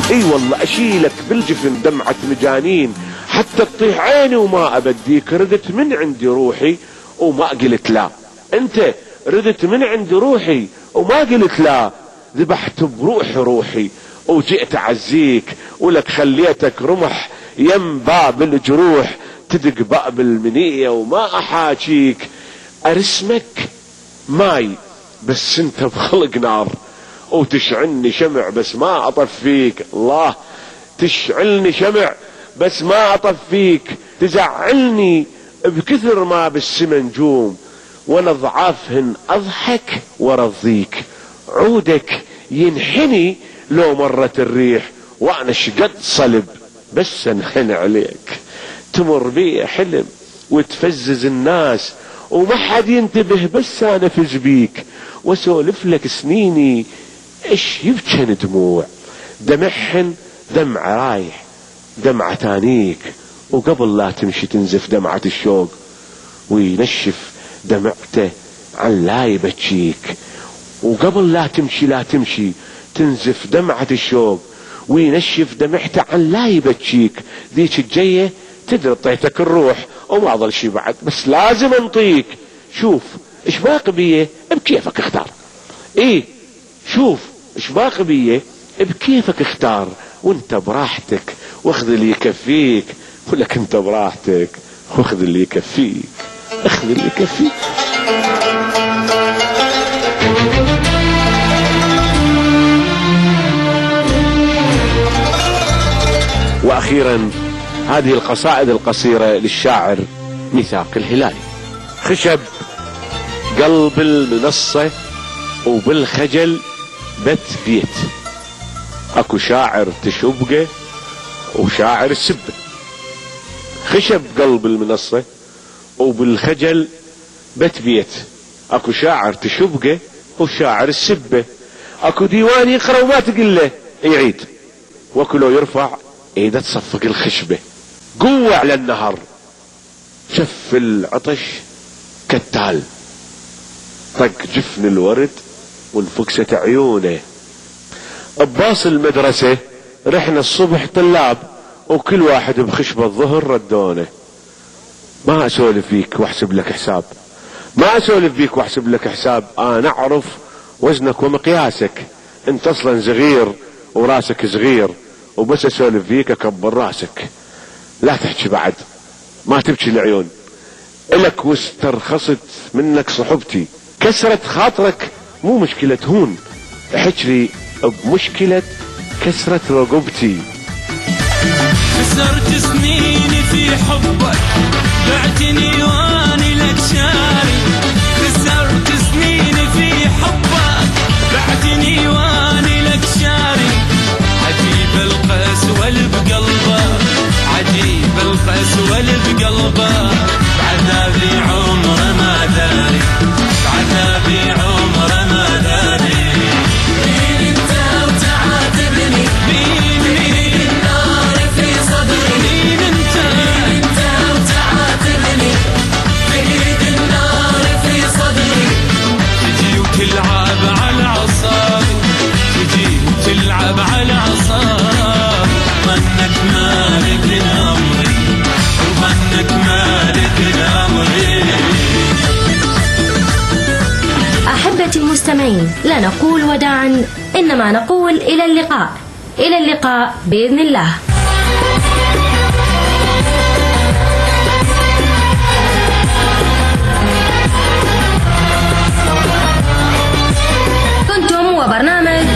اي والله اشيلك بالجفن دمعة مجانين حتى تطيح عيني وما ابديك. ردت من عندي روحي وما قلت لا. انت ردت من عندي روحي وما قلت لا. ذبحت بروحي روحي وجئت اعزيك ولك خليتك رمح يم باب الجروح تدق باب المنية وما احاجيك. ارسمك ماي بس انت بخلق نار وتشعلني شمع بس ما اطفيك. الله تشعلني شمع بس ما اطفيك. تزعلني بكثر ما بالسما نجوم وانا ضعافهن اضحك وارضيك. عودك ينحني لو مرت الريح وانا شقد صلب بس انحن عليك. تمر بي حلم وتفزز الناس وما حد ينتبه بس انا فز بيك واسولف لك سنيني ايش يبكن دموع. دمعهن دمع رايح دمعة تانيك وقبل لا تمشي تنزف دمعة الشوق وينشف دمعته عن لا يبكيك. وقبل لا تمشي لا تمشي تنزف دمعة الشوق وينشف دمعته عن لا يبكيك. ذيك الجية تدري طيتك الروح وما ظل شي بعد بس لازم انطيك. شوف ايش باقي بيه بكيفك اختار. ايه شوف ايش باقي بيه بكيفك اختار وانت براحتك واخذ اللي يكفيك. ولك انت براحتك واخذ اللي يكفيك. اخذ اللي يكفيك. واخيرا هذه القصائد القصيرة للشاعر ميثاق الهلالي. خشب قلب المنصة وبالخجل بت بيت. اكو شاعر تشبقه وشاعر السبه. خشب قلب المنصة وبالخجل بت بيت. اكو شاعر تشبقه وشاعر السبه. اكو ديوان يقرأ وما تقله يعيد واكو لو يرفع ايده تصفق الخشبة. قوة على النهر شف العطش كالتال. طق جفن الورد وانفكست عيونه. بباص المدرسة رحنا الصبح طلاب وكل واحد بخشبة الظهر ردونه. ما اسولف بيك واحسب لك حساب. ما اسولف بيك واحسب لك حساب. انا اعرف وزنك ومقياسك. انت اصلا صغير وراسك صغير وبس اسولف فيك اكبر راسك. لا تحكي بعد ما تبكي العيون. الك واسترخصت منك صحبتي. كسرت خاطرك مو مشكلة هون. احكي بمشكلة كسرت رقبتي. خسرت سنيني في حبك بعتني واني لك شاري. خسرت سنيني في حبك بعتني واني لك شاري. عجيب القسوة اللي بقلبه عجيب القسوة اللي بقلبه. بعذابي عمره ما داري بعذابي عمره ما داري. مين انت وتعاتبني مين مين النار في صدري. مين انت مين انت وتعاتبني مين النار في صدري. تجي وتلعب على عصابي تجي وتلعب على عصابي. ظنك مالك امري وظنك مالك امري. أحبتي المستمعين لا نقول وداعا إنما نقول إلى اللقاء. إلى اللقاء بإذن الله. كنتم وبرنامج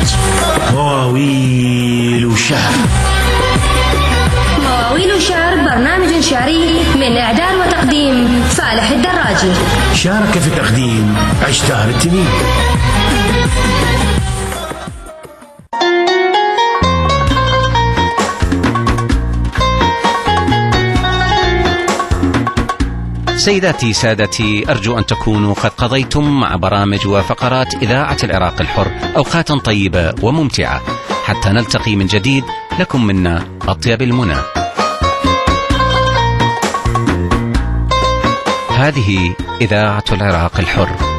مواويل شعر. مواويل شعر برنامج شعري من إعداد وتقديم فالح الدراجي. شارك في تقديم عشتار التنين. سيداتي سادتي، أرجو أن تكونوا قد قضيتم مع برامج وفقرات إذاعة العراق الحر أوقاتا طيبة وممتعة. حتى نلتقي من جديد، لكم منا أطيب المنى. هذه إذاعة العراق الحر.